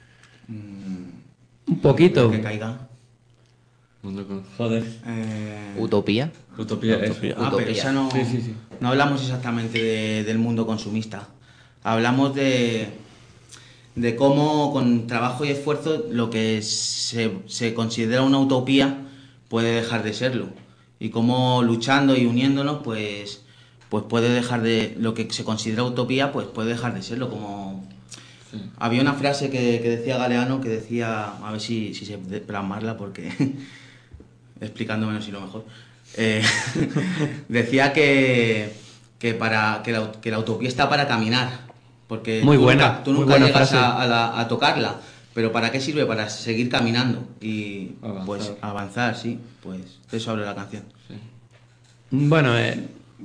Un poquito. Que caiga. Joder. Eh, Utopía. Utopía, eso. Utopía. Ah, pero esa no, Sí, sí, sí. no hablamos exactamente de- del mundo consumista. Hablamos de, de cómo con trabajo y esfuerzo lo que se, se considera una utopía puede dejar de serlo. Y cómo luchando y uniéndonos, pues, pues puede dejar de... Lo que se considera utopía, pues puede dejar de serlo. Como había una frase que, que decía Galeano, que decía... A ver si, si sé plasmarla, porque... explicándome si lo mejor. Eh, decía que, que, para, que, la, que la utopía está para caminar. Porque Muy tú buena, nunca, tú muy nunca buena llegas frase. a, a la- a tocarla. Pero ¿para qué sirve? Para seguir caminando y Avanzar. pues avanzar, sí. Pues de eso habla la canción. Bueno, eh,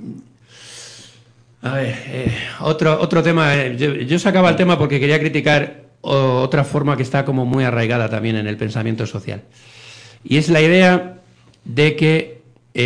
a ver, eh, otro, otro tema. eh, yo, yo sacaba el tema porque quería criticar o- otra forma que está como muy arraigada también en el pensamiento social. Y es la idea de que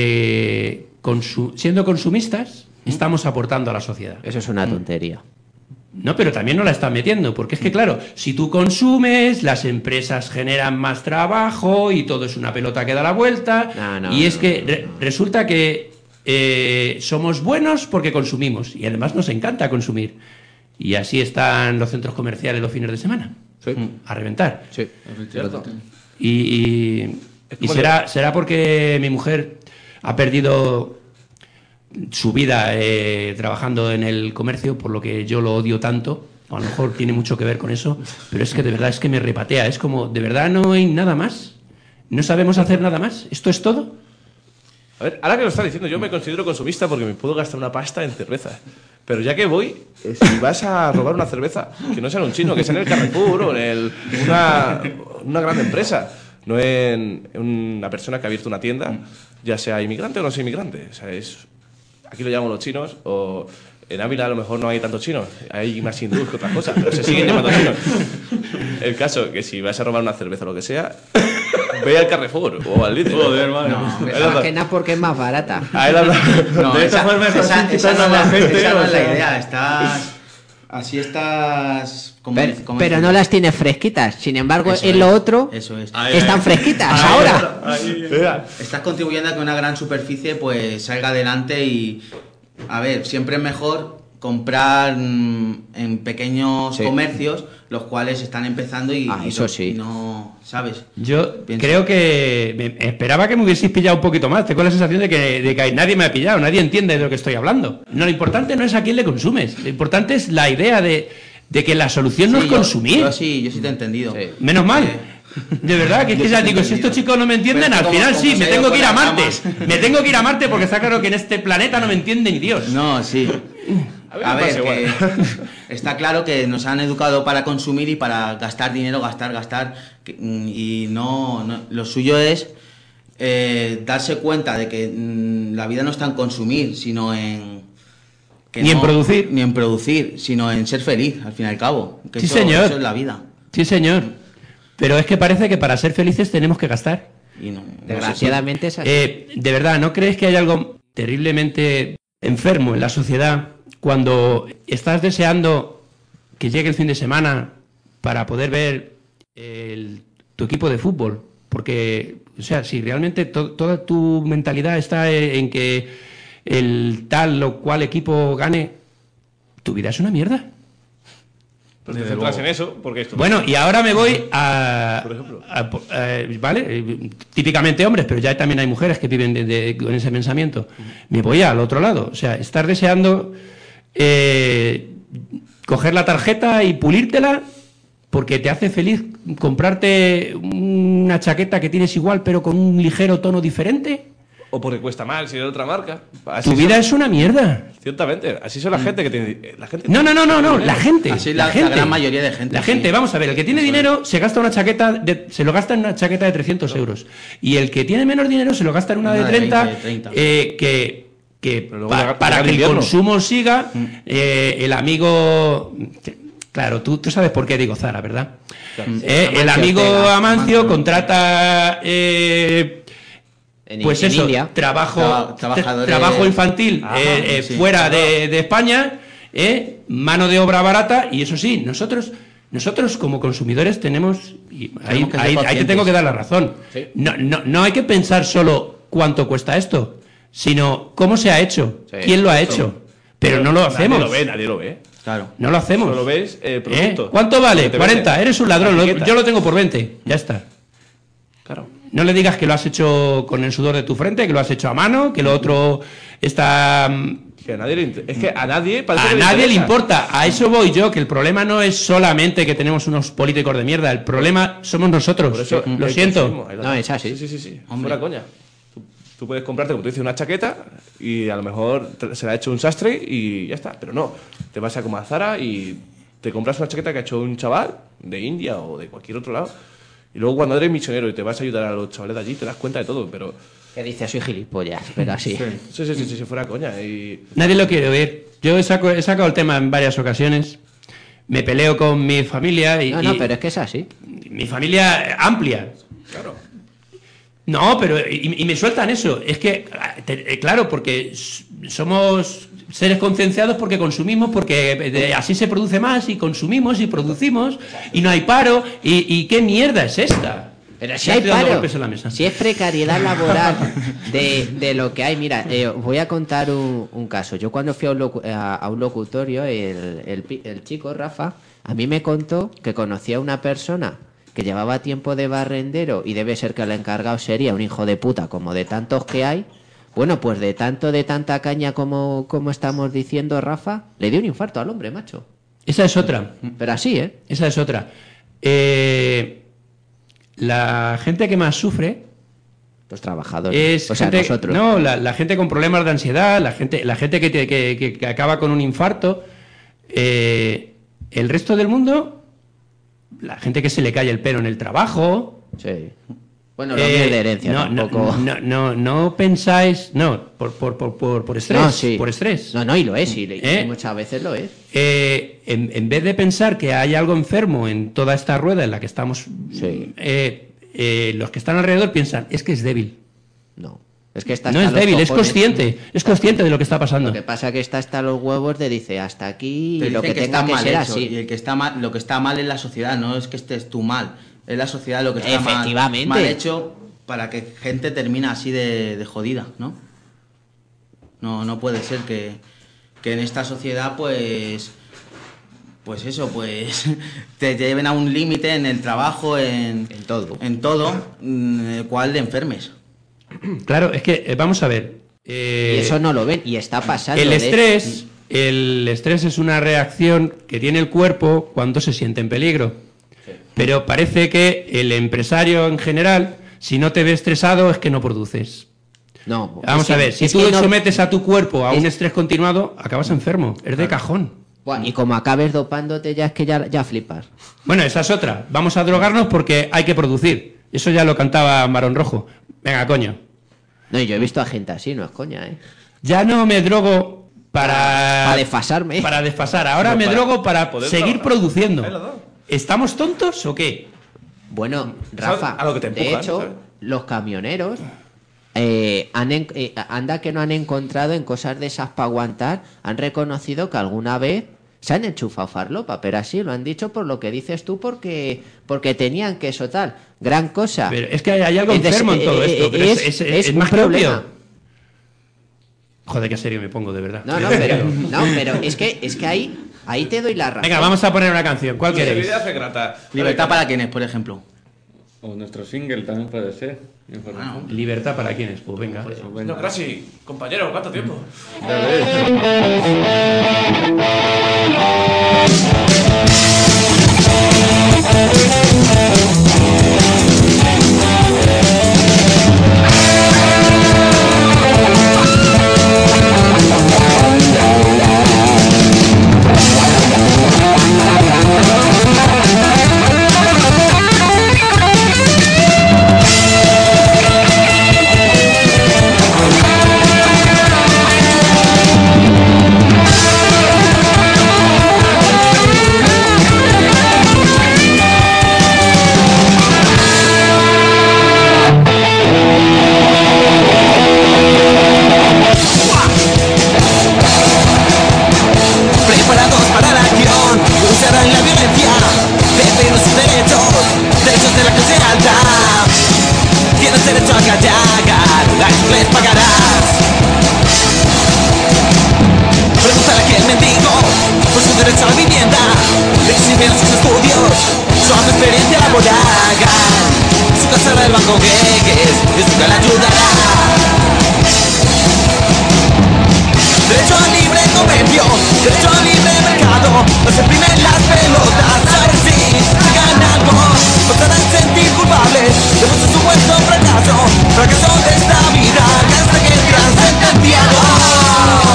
eh, consu- siendo consumistas estamos aportando a la sociedad. Eso es una tontería. No, pero también no la están metiendo, porque es que, claro, si tú consumes, las empresas generan más trabajo y todo es una pelota que da la vuelta. No, no, y es no, que re- resulta que eh, somos buenos porque consumimos y además nos encanta consumir. Y así están los centros comerciales los fines de semana. Sí. A reventar. Sí. Cierto. Y, y- Es y como será, será porque mi mujer ha perdido su vida eh, trabajando en el comercio, por lo que yo lo odio tanto. A lo mejor tiene mucho que ver con eso, pero es que de verdad es que me repatea. Es como, ¿de verdad no hay nada más? ¿No sabemos hacer nada más? ¿Esto es todo? A ver, ahora que lo estás diciendo, yo me considero consumista porque me puedo gastar una pasta en cerveza. Pero ya que voy, eh, si vas a robar una cerveza, que no sea en un chino, que sea en el Carrefour o en el- una, una gran empresa, no en, en una persona que ha abierto una tienda, ya sea inmigrante o no sea inmigrante. O sea, es, aquí lo llamamos los chinos, o en Ávila a lo mejor no hay tantos chinos, hay más hindús que otras cosas, pero se siguen llamando chinos. El caso que si vas a robar una cerveza o lo que sea, ve al Carrefour o al Lidl. Joder, madre. No, Ahí Más la- que nada porque es más barata. ahí la- No, De esa, esa forma estás esa- esa incitando no a la es la- gente, esa no o es la sea. idea. Estás... Así estás... como- Pero, como pero decir- no las tiene fresquitas. Sin embargo, Eso en es, lo otro Eso es. Ahí, están ahí. fresquitas Ahí, ahora. ahí. Mira, Estás contribuyendo a que una gran superficie pues salga adelante y, a ver, siempre es mejor comprar mm, en pequeños Sí. comercios los cuales están empezando y, Ah, y eso lo- sí. y no, ¿sabes? Yo Piensa. creo que me- esperaba que me hubieseis pillado un poquito más. Tengo la sensación de que, de que nadie me ha pillado, nadie entiende de lo que estoy hablando. No, lo importante no es a quién le consumes, lo importante es la idea de, de que la solución no Sí, es yo- consumir. Yo, sí, yo sí te he entendido. Sí. Menos mal. Eh, De verdad, que es Yo que sí ya te he digo, si entendido. estos chicos no me entienden, Pero es al que final como- sí, como me se ha tengo ido que ir a por las Marte. ramas. Me tengo que ir a Marte porque está claro que en este planeta no me entiende ni Dios. No, sí. A ver, A me ver, pasa que está claro que nos han educado para consumir y para gastar dinero, gastar, gastar. que- mm, Y no, no- lo suyo es eh, darse cuenta de que mm, la vida no está en consumir, sino en... que Ni en producir. Ni en producir, sino en ser feliz, al fin y al cabo. Que Sí, eso, señor. eso es la vida. Sí, señor. Pero es que parece que para ser felices tenemos que gastar. Y no- no sé si- Desgraciadamente es así. Eh, de verdad, ¿no crees que hay algo terriblemente enfermo en la sociedad cuando estás deseando que llegue el fin de semana para poder ver el- tu equipo de fútbol? Porque, o sea, si realmente to- toda tu mentalidad está en, en que el tal o cual equipo gane, tu vida es una mierda. Pues te centras en eso, porque esto... Bueno, y ahora me voy a... Por ejemplo. a- a- ¿Vale? Eh, Típicamente hombres, pero ya también hay mujeres que viven de- de- con ese pensamiento. Me voy al otro lado. O sea, estar deseando eh, coger la tarjeta y pulírtela porque te hace feliz comprarte una chaqueta que tienes igual pero con un ligero tono diferente. O porque cuesta más si es de otra marca. Así Tu vida son- es una mierda. Ciertamente, así son la gente que tiene... La gente No, no, no, no, no, la gente. Así la- la gente. gran mayoría de gente, La sí. gente, vamos a ver, el que tiene dinero se gasta una chaqueta, de- se lo gasta en una chaqueta de trescientos euros. Y el que tiene menos dinero se lo gasta en una, Una de de treinta, veinte, treinta. eh, que, que Pero luego pa- llega- para llega que el el invierno. consumo siga, eh, el amigo... Claro, tú, tú sabes por qué digo Zara, ¿verdad? Eh, el Amancio amigo Ortega, Amancio Amancio. contrata... eh, En, pues en eso, India. trabajo, Traba- trabajadores- trabajo infantil Ah, eh, eh, sí. fuera de, de España, eh, mano de obra barata, y eso sí, nosotros nosotros como consumidores tenemos, y ahí, Tenemos que ser ahí- ahí te conscientes. tengo que dar la razón, Sí. no, no, no hay que pensar solo cuánto cuesta esto, sino cómo se ha hecho, Sí, quién lo ha esto. hecho, pero no lo hacemos. Nadie lo ve, nadie lo ve. Claro. No lo hacemos. Solo ves el ¿Eh? producto. ¿Cuánto Lo vale? que te cuarenta, venden. eres un ladrón, La lo- etiqueta. yo lo tengo por veinte, ya está. Claro. No le digas que lo has hecho con el sudor de tu frente, que lo has hecho a mano, que lo otro está... mm, Que a nadie le inter- Es que a nadie parece A que nadie le interesa. importa. A eso voy yo, que el problema no es solamente que tenemos unos políticos de mierda, el problema somos nosotros. Por eso, lo el siento. consumismo, ahí lo No, tienes. es así. Sí, sí, sí, sí. Hombre. Fuera coña. Tú, tú puedes comprarte, como tú dices, una chaqueta y a lo mejor te- se la ha hecho un sastre y ya está. Pero no, te vas a como a Zara y te compras una chaqueta que ha hecho un chaval de India o de cualquier otro lado. Y luego cuando eres misionero y te vas a ayudar a los chavales de allí, te das cuenta de todo. Pero Que dice, soy gilipollas, pero así. sí, sí, sí, sí, sí, fuera coña. Y Nadie lo quiere oír. Yo he, saco- he sacado el tema en varias ocasiones. Me peleo con mi familia y, No, no, y- pero es que es así. mi familia amplia. claro. No, pero y, y me sueltan eso. Es que, ah, te- eh, claro, porque s- somos seres concienciados porque consumimos, porque eh, de- así se produce más y consumimos y producimos y no hay paro. ¿Y, y qué mierda es esta? Pero si Ya hay estoy dando paro, golpes en la mesa. si es precariedad laboral de, de lo que hay. Mira, eh, os voy a contar un, un caso. Yo cuando fui a un, locu- a, a un locutorio, el, el pi- el chico Rafa, a mí me contó que conocía a una persona que llevaba tiempo de barrendero y debe ser que el encargado sería un hijo de puta como de tantos que hay. Bueno, pues de tanto, de tanta caña como, como estamos diciendo, Rafa, le dio un infarto al hombre, macho. Esa es otra. Pero así, ¿eh? Esa es otra. Eh, la gente que más sufre Los trabajadores. es o sea, gente, nosotros. no, la, la gente con problemas de ansiedad, la gente, la gente que, te- que, que- que acaba con un infarto. Eh, el resto del mundo, la gente que se le cae el pelo en el trabajo. Sí. Bueno, lo eh, mío es de herencia, no, no, tampoco. no, no, no pensáis, no, por, por, por, por, por estrés, No, sí. por estrés. No, no, y lo es, y, y ¿Eh? muchas veces lo es. Eh, en, en vez de pensar que hay algo enfermo en toda esta rueda en la que estamos, Sí. eh, eh, los que están alrededor piensan, es que es débil. No. Es que está No hasta es los débil, es cojones. consciente, es consciente de lo que está pasando. Lo que pasa que está hasta los huevos de dice hasta aquí Te y lo que, dicen tenga está que mal ser hecho, así. Y el que está mal, lo que está mal es la sociedad, no es que estés tú mal. Es la sociedad lo que está mal- Efectivamente. mal hecho para que gente termine así de, de jodida, ¿no? No, no puede ser que, que en esta sociedad, pues, pues eso, pues, te lleven a un límite en el trabajo, en, En todo. en todo, mm, el cual te enfermes. Claro, es que, eh, vamos a ver. eh, Y eso no lo ven y está pasando. el de- estrés, el estrés es una reacción que tiene el cuerpo cuando se siente en peligro. Pero parece que el empresario en general, si no te ve estresado, es que no produces. No, Vamos es que- a ver, si es tú que no- sometes a tu cuerpo a un es- estrés continuado, acabas enfermo. Es de cajón. Buah, y como acabes dopándote ya es que ya, ya flipas. Bueno, esa es otra. Vamos a drogarnos porque hay que producir. Eso ya lo cantaba Marón Rojo. Venga, coño. No, y yo he visto a gente así, no es coña, ¿eh? Ya no me drogo para... Para desfasarme. Para desfasar. Ahora Pero me para drogo para poder seguir trabajar. produciendo. Ahí lo doy. ¿Estamos tontos o qué? Bueno, Rafa, A lo que te de empujan, hecho, ¿sabes? los camioneros eh, han en- eh, anda que no han encontrado en cosas de esas para aguantar, han reconocido que alguna vez se han enchufado farlopa, pero así lo han dicho por lo que dices tú, porque porque tenían que eso tal. Gran cosa. Pero es que hay, hay algo Es de- enfermo en todo eh, esto. eh, pero es- es, es- es es un más que problema. obvio. Joder, qué serio me pongo, de verdad. No, no, pero, no, pero es que es que ahí, ahí te doy la razón. Venga, vamos a poner una canción. ¿Cuál Se queréis? hace grata. Libertad para quienes, por ejemplo. O nuestro single también puede ser. Bueno. Libertad para quienes, pues venga. Pues venga. No, casi, compañero, ¿cuánto tiempo? Ya ves. Preparados para la acción, usarán la violencia, defender sus derechos, derechos de la clase alta. Tienes derecho a callar, la les pagarás. Pregúntale a aquel mendigo por su derecho a la vivienda, exhibieron sus estudios, su amplia experiencia laboral, su casa del banco Geques, es nunca la ayudará. Derecho al libre comercio, derecho al libre mercado, no se primen las pelotas, a ver si ganan algo. No se harán sentir culpables de nuestro supuesto fracaso, fracaso de esta vida, que hasta que sean sentenciados.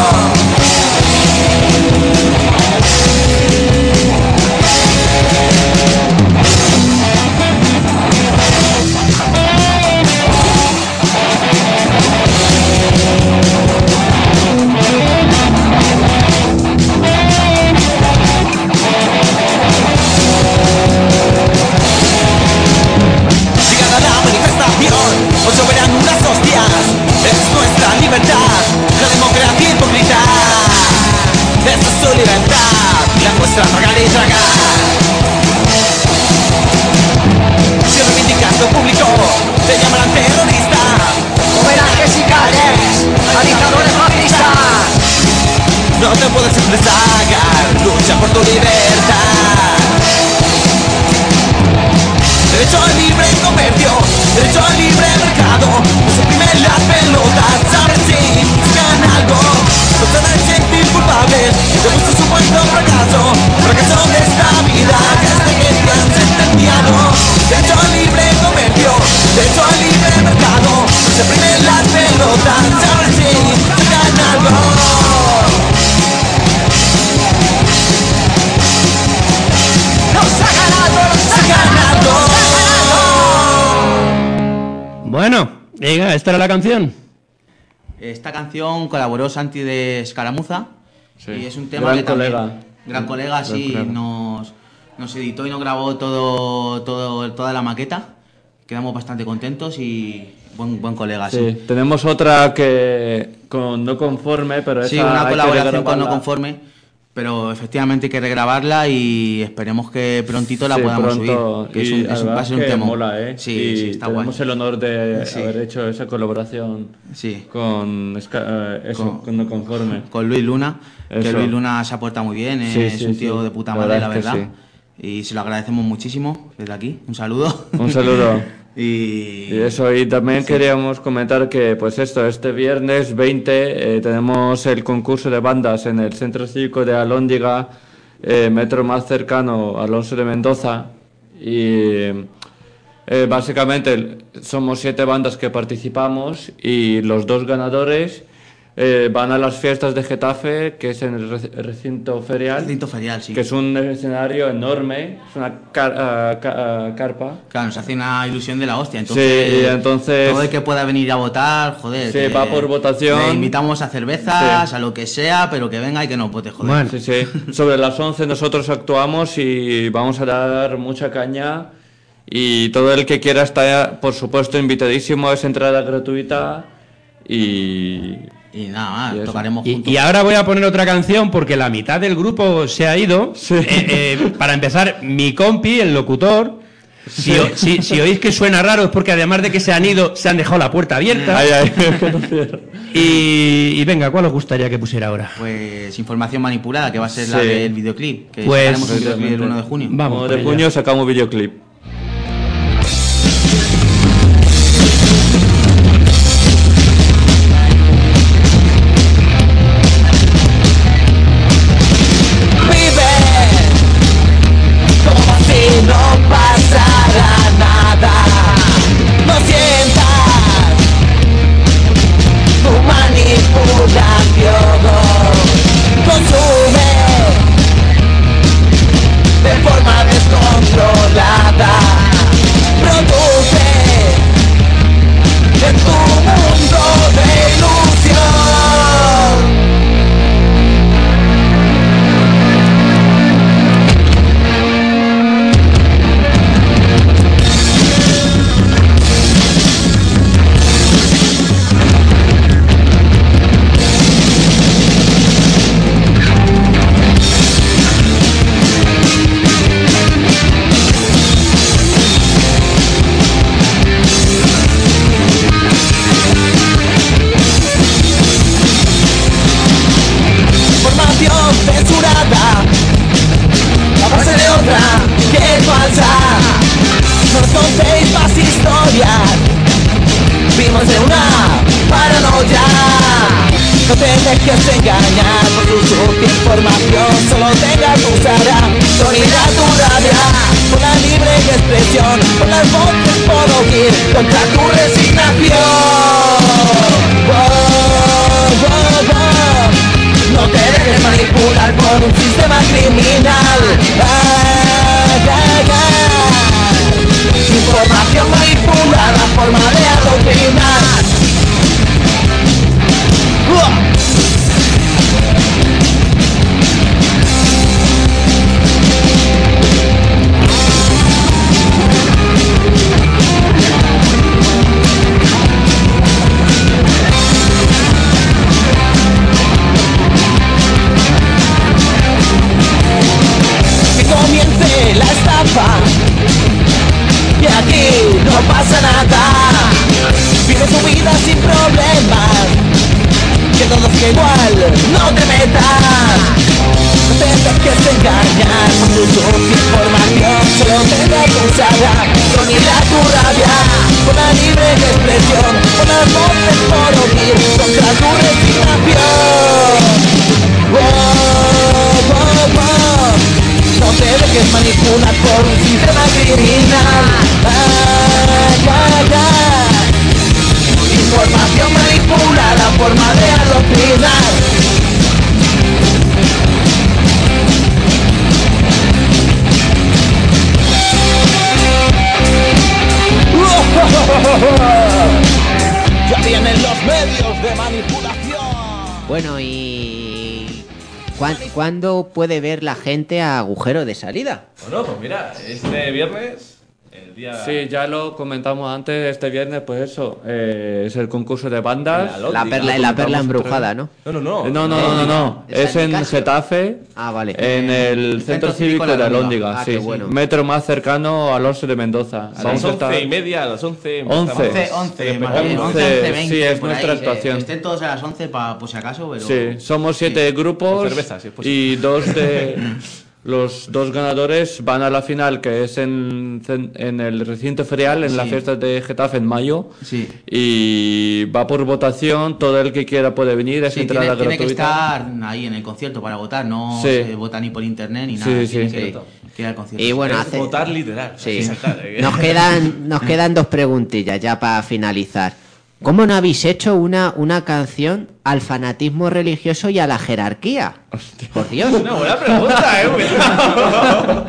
Os verán unas hostias, es nuestra libertad, la democracia hipócrita, esta es su libertad, la nuestra pagar y tragar. Si reivindicas lo público, te llamarán terrorista, homenajes y calles, a dictadores fascistas. No te puedes expresar, lucha por tu libertad. Derecho al libre comercio, derecho al libre mercado, no se primen las pelotas, a ver si ganan algo. No se harán sentir culpables de vuestro supuesto fracaso, fracaso de esta vida, que hasta que sean sentenciados. Derecho al libre comercio, derecho al libre mercado, no se primen las pelotas, a ver si ganan algo. Nos ha ganado, nos ha ganado. Bueno, venga, ¿esta era la canción? Esta canción colaboró Santi de Escaramuza Sí. y es un tema Gran que también- colega. gran colega, sí, colega. nos, nos editó y nos grabó todo, todo, toda la maqueta. Quedamos bastante contentos y buen, buen colega, sí. Sí, tenemos otra que con No Conforme, pero esa Sí, una hay que colaboración con regrabarla. No Conforme, pero efectivamente hay que regrabarla y esperemos que prontito la Sí, podamos pronto. subir. Que es Y un, es un- va a además ser un que tema. mola, ¿eh? Sí, y sí, está guay. tenemos el honor de Sí. haber hecho esa colaboración Sí. con, Esca- eh, eso, Con- con No Conforme. Con Luis Luna, que Eso. Luis Luna se aporta muy bien, Sí, es sí, un tío sí. de puta La madre, la verdad verdad. es que Y se lo agradecemos muchísimo desde aquí. Un saludo. Un saludo. y... Y eso, y también Sí. queríamos comentar que, pues esto, este viernes veinte eh, tenemos el concurso de bandas en el Centro Cívico de Alhóndiga, eh, metro más cercano, Alonso de Mendoza, y eh, básicamente somos siete bandas que participamos y los dos ganadores eh, van a las fiestas de Getafe, que es en el rec- recinto ferial, Recinto ferial, sí. que es un escenario enorme, es una car- ah, ca- ah, carpa. Claro, nos hace una ilusión de la hostia. Entonces, Sí, y entonces- todo el que pueda venir a votar, joder. Sí, que va por votación. Le invitamos a cervezas, Sí. a lo que sea, pero que venga y que nos vote, joder. Bueno. Sí, sí. Sobre las once nosotros actuamos y vamos a dar mucha caña. Y todo el que quiera está, por supuesto, invitadísimo. Es entrada gratuita. Y. Y nada más, Y eso. tocaremos Y, juntos. y ahora voy a poner otra canción porque la mitad del grupo se ha ido. Eh, eh, para empezar, mi compi, el locutor. Si, o- si- si oís que suena raro es porque además de que se han ido, se han dejado la puerta abierta. Ay, ay. Y, y venga, ¿cuál os gustaría que pusiera ahora? Pues información manipulada, que va a ser la Sí. del videoclip. Que Pues- sacaremos un videoclip el uno de junio. Vamos Como con de ella. junio sacamos videoclip. otra que es falsa. No os contéis más historias, vimos de una paranoia. No te dejes engañar por tu sucia información, solo tenga tu razón y da tu rabia. Con la libre expresión, con las voces por oír, contra tu resignación. Wow, wow, wow. No te dejes manipular por un sistema criminal. Ay, ay, ay. Información manipulada, forma de adoctrinar. ¡Uah! Que comience la estafa, y aquí no pasa nada. Vive tu vida sin problemas, que todos que igual no te metas. No te dejes engañar con tu sucia información, solo tenga tu saga, sonida tu rabia, con la libre expresión, con las voces por oír, contra tu resignación. Wow, wow, wow. No te dejes manipular por un sistema criminal. Ay, ay, ay. Información manipulada, forma de adoctrinar. Ya vienen los medios de manipulación. Bueno, y ¿cuán- ¿cuándo puede ver la gente a Agujero de Salida? Bueno, pues mira, este viernes, el día... Sí, ya lo comentamos antes, este viernes, pues eso, eh, es el concurso de bandas. En la La perla, lo la perla comentamos embrujada, otra ¿no? No, no, no. vez. No, no, no, no, no. ¿Está Es en en Nicasio? Getafe, Ah, vale. en el Centro Cívico de Alhóndiga, Ah, sí. qué bueno. Metro más cercano a Alonso de Mendoza. A las Vamos a estar- once y media, a las once... Once. once, once, más bien, once, once, once, veinte, sí, es por ahí. nuestra actuación. Estén todos a las once para, por si acaso, pero... Sí, somos siete grupos Con cerveza, si es posible. y dos de los dos ganadores van a la final, que es en, en el recinto ferial, en Sí. la fiesta de Getafe en mayo. Sí. Y va por votación, todo el que quiera puede venir, es Sí, entrada tiene, tiene que gratuita. estar ahí en el concierto para votar, no Sí. se vota ni por internet ni Sí, nada. sí, tiene sí. que, que ir al concierto. Y bueno, Es hace... votar literal. Sí. Sacar, eh. Nos quedan, nos quedan dos preguntillas ya para finalizar. ¿Cómo no habéis hecho una, una canción al fanatismo religioso y a la jerarquía? Por Dios. Una buena pregunta, eh. cuidado.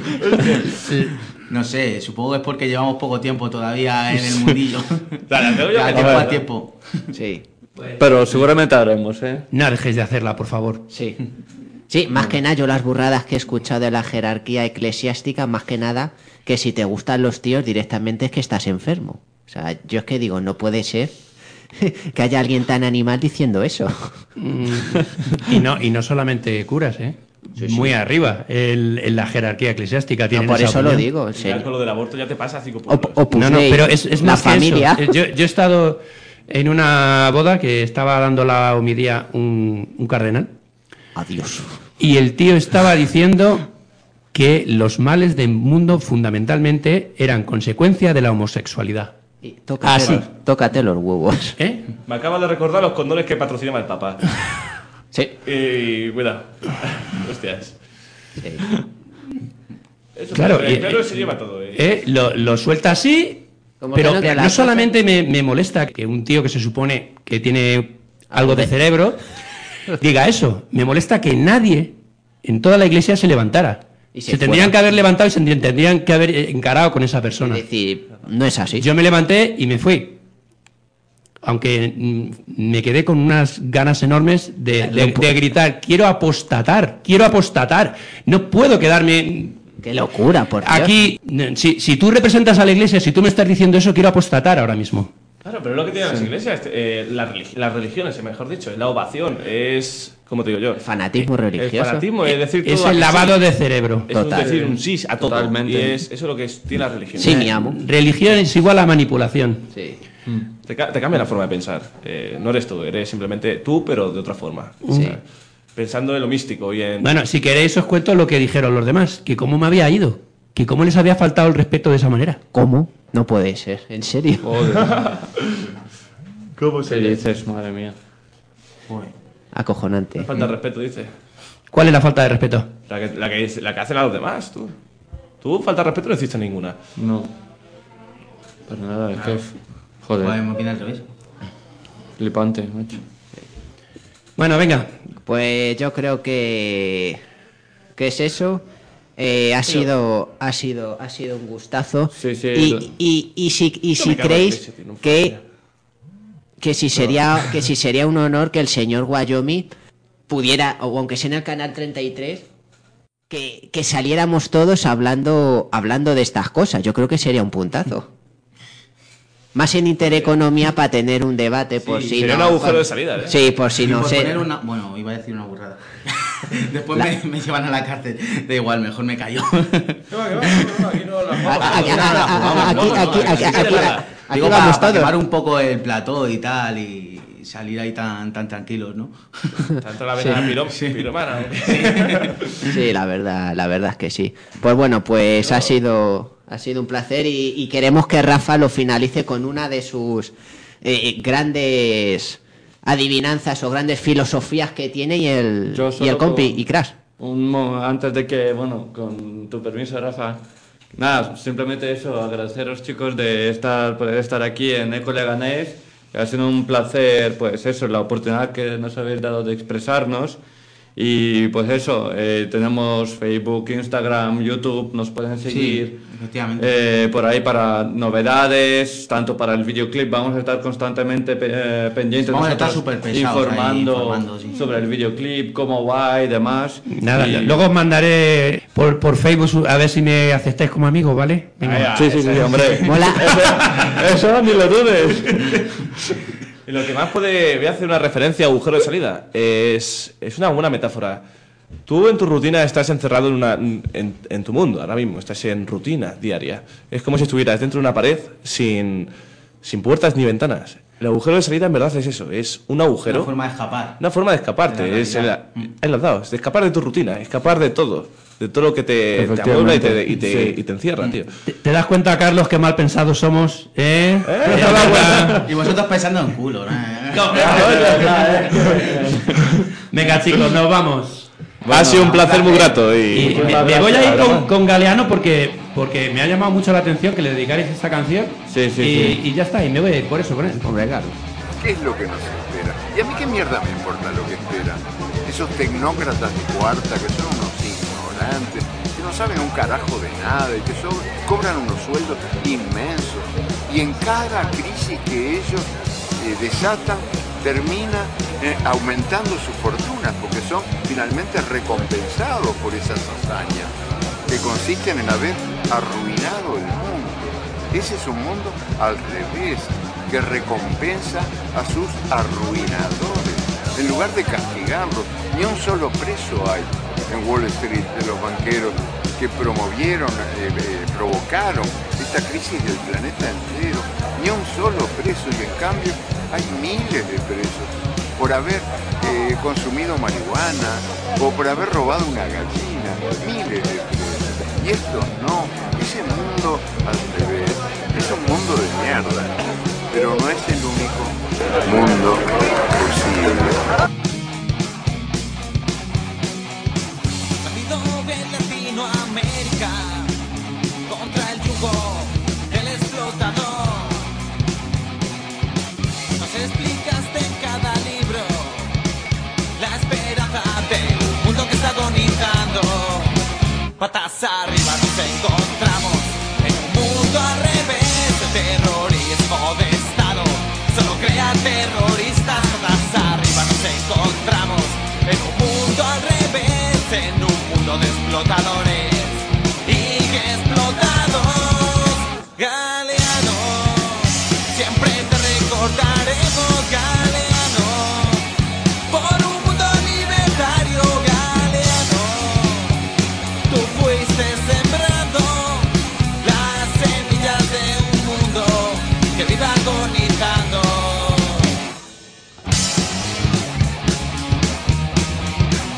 No sé, supongo que es porque llevamos poco tiempo todavía en el mundillo. Dale, tengo yo Ya, que- tiempo a a ver. tiempo. Sí, Pero seguramente haremos, ¿eh? No dejéis de hacerla, por favor. sí. Sí, más que nada yo las burradas que he escuchado de la jerarquía eclesiástica, más que nada que si te gustan los tíos directamente es que estás enfermo. O sea, yo es que digo, no puede ser que haya alguien tan animal diciendo eso. Y no, y no solamente curas, ¿eh? Muy arriba el- en la jerarquía eclesiástica. No, Tienen por esa eso lo opinión. digo, en Ya serio. con lo del aborto ya te pasa cinco Op- puntos. Opus No, no, Dei, pero es, es la más que familia. eso. Eh, Yo, yo he estado en una boda que estaba dando la homilía un, un cardenal Adiós. y el tío estaba diciendo que los males del mundo fundamentalmente eran consecuencia de la homosexualidad. Y tócate, Ah, sí. tócate los huevos. ¿Eh? Me acaba de recordar los condones que patrocinaba el Papa. Sí. Y cuidado. Hostias. Sí. Eso Claro, pero, y- pero se lleva todo, eh. ¿Eh? Lo, lo suelta así, Como que pero no te la no cosa. solamente me, me molesta que un tío que se supone que tiene algo de cerebro diga eso, me molesta que nadie en toda la iglesia se levantara. Y se Se, tendrían fuera. que haber levantado y se tendrían que haber encarado con esa Es persona. decir, no es así. Yo me levanté y me fui. Aunque mm, me quedé con unas ganas enormes de, de- de gritar, quiero apostatar, quiero apostatar. No puedo quedarme Qué locura, por Dios. aquí. n- Si, si tú representas a la iglesia, si tú me estás diciendo eso, quiero apostatar ahora mismo. Claro, pero es lo que tienen las iglesias, eh, la religi- las religiones, mejor dicho, la ovación, es, como te digo yo, Fanatismo el religioso. fanatismo, es decir, Es todo a el que lavado sí. de cerebro. Es un Total. decir un sí a todo. Totalmente. Y es, eso es lo que es- tiene la religión. Sí, mi amo. Religión es igual a manipulación. Sí. Te, ca- te cambia la forma de pensar. Eh, no eres tú, eres simplemente tú, pero de otra forma. O sea, pensando en lo místico y en... Bueno, si queréis os cuento lo que dijeron los demás, que cómo me había ido, que cómo les había faltado el respeto de esa manera. ¿Cómo? No puede ser, ¿en serio? ¿Cómo ¿Qué dices, madre mía? Acojonante. Falta de respeto, dice. ¿Cuál es la falta de respeto? La que, la, que, la que hacen a los demás, tú. Tú, falta de respeto, no hiciste ninguna. No. Para nada, es que... Joder, Podemos opinar al revés. flipante, macho. Bueno, venga. Pues yo creo que... ¿Qué es eso? Eh, ha sido ha sido ha sido un gustazo. Sí, sí. Y, y, y si y si me cago en creéis leche, tío, no puedo que creer. que si sería que si sería un honor que el señor Wyoming pudiera, o aunque sea en el canal treinta y tres, que, que saliéramos todos hablando hablando de estas cosas. Yo creo que sería un puntazo. Más en Intereconomía para tener un debate por si Sería no, un agujero por- de salida, ¿eh? Sí, por si Y no por sé. poner una... Bueno, iba a decir una burrada. Después La- me, me llevan a la cárcel. Da igual, mejor me callo. Aquí no la Aquí- aquí- aquí- aquí- aquí- aquí- aquí Digo, vamos para, para todos. quemar un poco el plató y tal y salir ahí tan, tan tranquilos, ¿no? Tanto la vena piro, piromana. Sí, la verdad, la verdad es que sí. Pues bueno, pues ha sido, ha sido un placer y, y queremos que Rafa lo finalice con una de sus eh, grandes adivinanzas o grandes filosofías que tiene y el, Yo y solo el compi con- y Crash. Un mo- antes de que, bueno, con tu permiso, Rafa, nada, simplemente eso, agradeceros, chicos, de estar, poder estar aquí en Eco Leganés. Ha sido un placer, pues eso, la oportunidad que nos habéis dado de expresarnos. Y pues eso, eh, tenemos Facebook, Instagram, YouTube, nos pueden seguir. efectivamente. eh, por ahí para novedades, tanto para el videoclip, vamos a estar constantemente pe- eh, pendientes. Vamos a estar nosotros súper pesados ahí, informando, informando, sí. sobre el videoclip, cómo va y demás. Nada, Y- luego os mandaré por, por Facebook a ver si me aceptáis como amigo, ¿vale? Venga. Sí, sí, sí, hombre. Mola. Eso, eso ni lo dudes. Y lo que más puede... Voy a hacer una referencia a agujero de salida. Es, es una buena metáfora. Tú en tu rutina estás encerrado en, una, en, en tu mundo, ahora mismo. Estás en rutina diaria. Es como si estuvieras dentro de una pared sin, sin puertas ni ventanas. El agujero de salida en verdad es eso. Es un agujero. Una forma de escapar. Una forma de escaparte. De la Es el, realidad. ahí lo has dado, es de escapar de tu rutina. Escapar de todo. De todo lo que te, te amuebla y te, y te, Sí. y te encierra, tío. ¿Te, te das cuenta, Carlos, qué mal pensados somos? ¿Eh? Y vosotros pensando en culo, ¿no? Venga, chicos, nos vamos. ha sido un placer muy grato. Y Y, me, me voy a ir con, con Galeano porque, porque me ha llamado mucho la atención que le dedicarais esta canción. Sí, sí, y, sí. y ya está, y me voy a ir por eso con él. Hombre, claro. ¿Qué es lo que nos espera? ¿Y a mí qué mierda me importa lo que esperan? Esos tecnócratas de cuarta que son unos ignorantes, que no saben un carajo de nada y que so- cobran unos sueldos inmensos. Y en cada crisis que ellos eh, desatan, termina eh, aumentando sus fortunas porque son finalmente recompensados por esas hazañas que consisten en haber arruinado el mundo. Ese es un mundo al revés, que recompensa a sus arruinadores. En lugar de castigarlos, ni un solo preso hay en Wall Street de los banqueros que promovieron, eh, eh, provocaron esta crisis del planeta entero. Ni un solo preso, y en cambio hay miles de presos por haber eh, consumido marihuana o por haber robado una gallina. Miles de presos. Y esto no, ese mundo al revés, es un mundo de mierda, pero no es el único mundo posible. Nacido en Latinoamérica, contra el yugo del explotador. Nos explicaste en cada libro la esperanza del mundo que está agonizando. Patas arriba nos encontramos en un mundo al revés. El terrorismo de Estado solo crea terroristas. Patas arriba nos encontramos en un mundo al revés, en un mundo de explotadores y que explotados. Galeano, siempre te recordaremos, Galeano, por un mundo libertario, Galeano. Tú fuiste sembrando las semillas de un mundo que vive agonizando.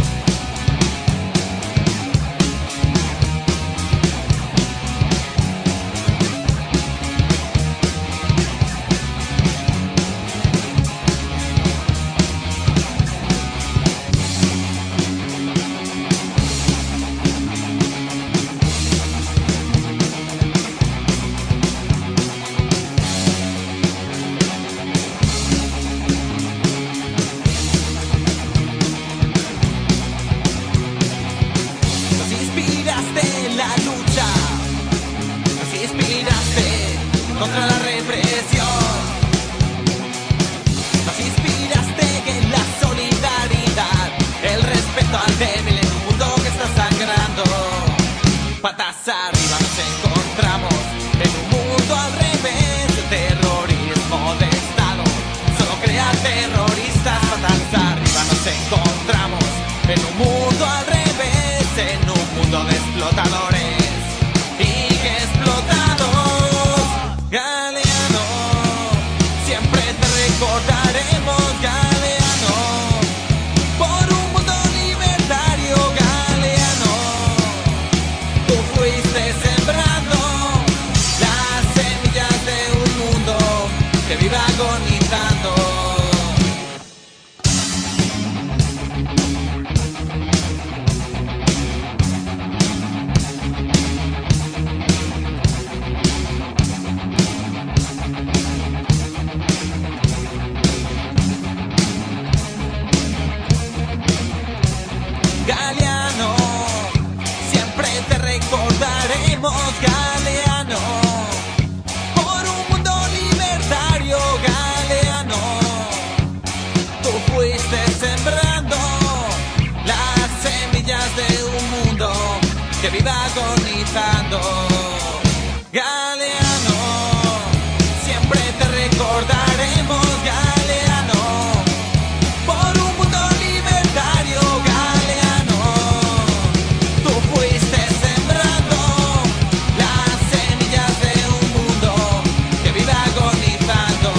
recordaremos, Galeano, por un mundo libertario, Galeano. Tú fuiste sembrando las semillas de un mundo que viva agonizando, Galeano. Siempre te recordaremos, Galeano, por un mundo libertario, Galeano. Tú fuiste sembrando las semillas de un mundo que viva agonizando.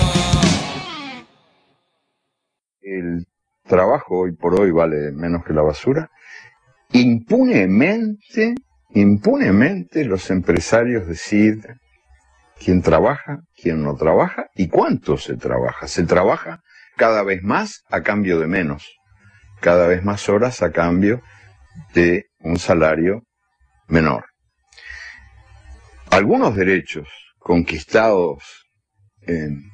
El trabajo hoy por hoy vale menos que la basura. Impunemente, impunemente los empresarios deciden quién trabaja, quién no trabaja y cuánto se trabaja. Se trabaja cada vez más a cambio de menos, cada vez más horas a cambio de un salario menor. Algunos derechos conquistados en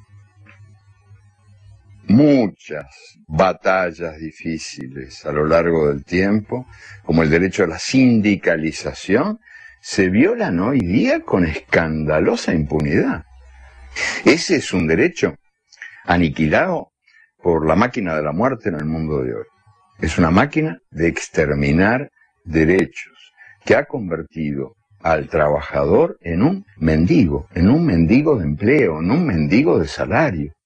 muchas batallas difíciles a lo largo del tiempo, como el derecho a la sindicalización, se violan hoy día con escandalosa impunidad. Ese es un derecho aniquilado por la máquina de la muerte en el mundo de hoy. Es una máquina de exterminar derechos que ha convertido al trabajador en un mendigo, en un mendigo de empleo, en un mendigo de salario.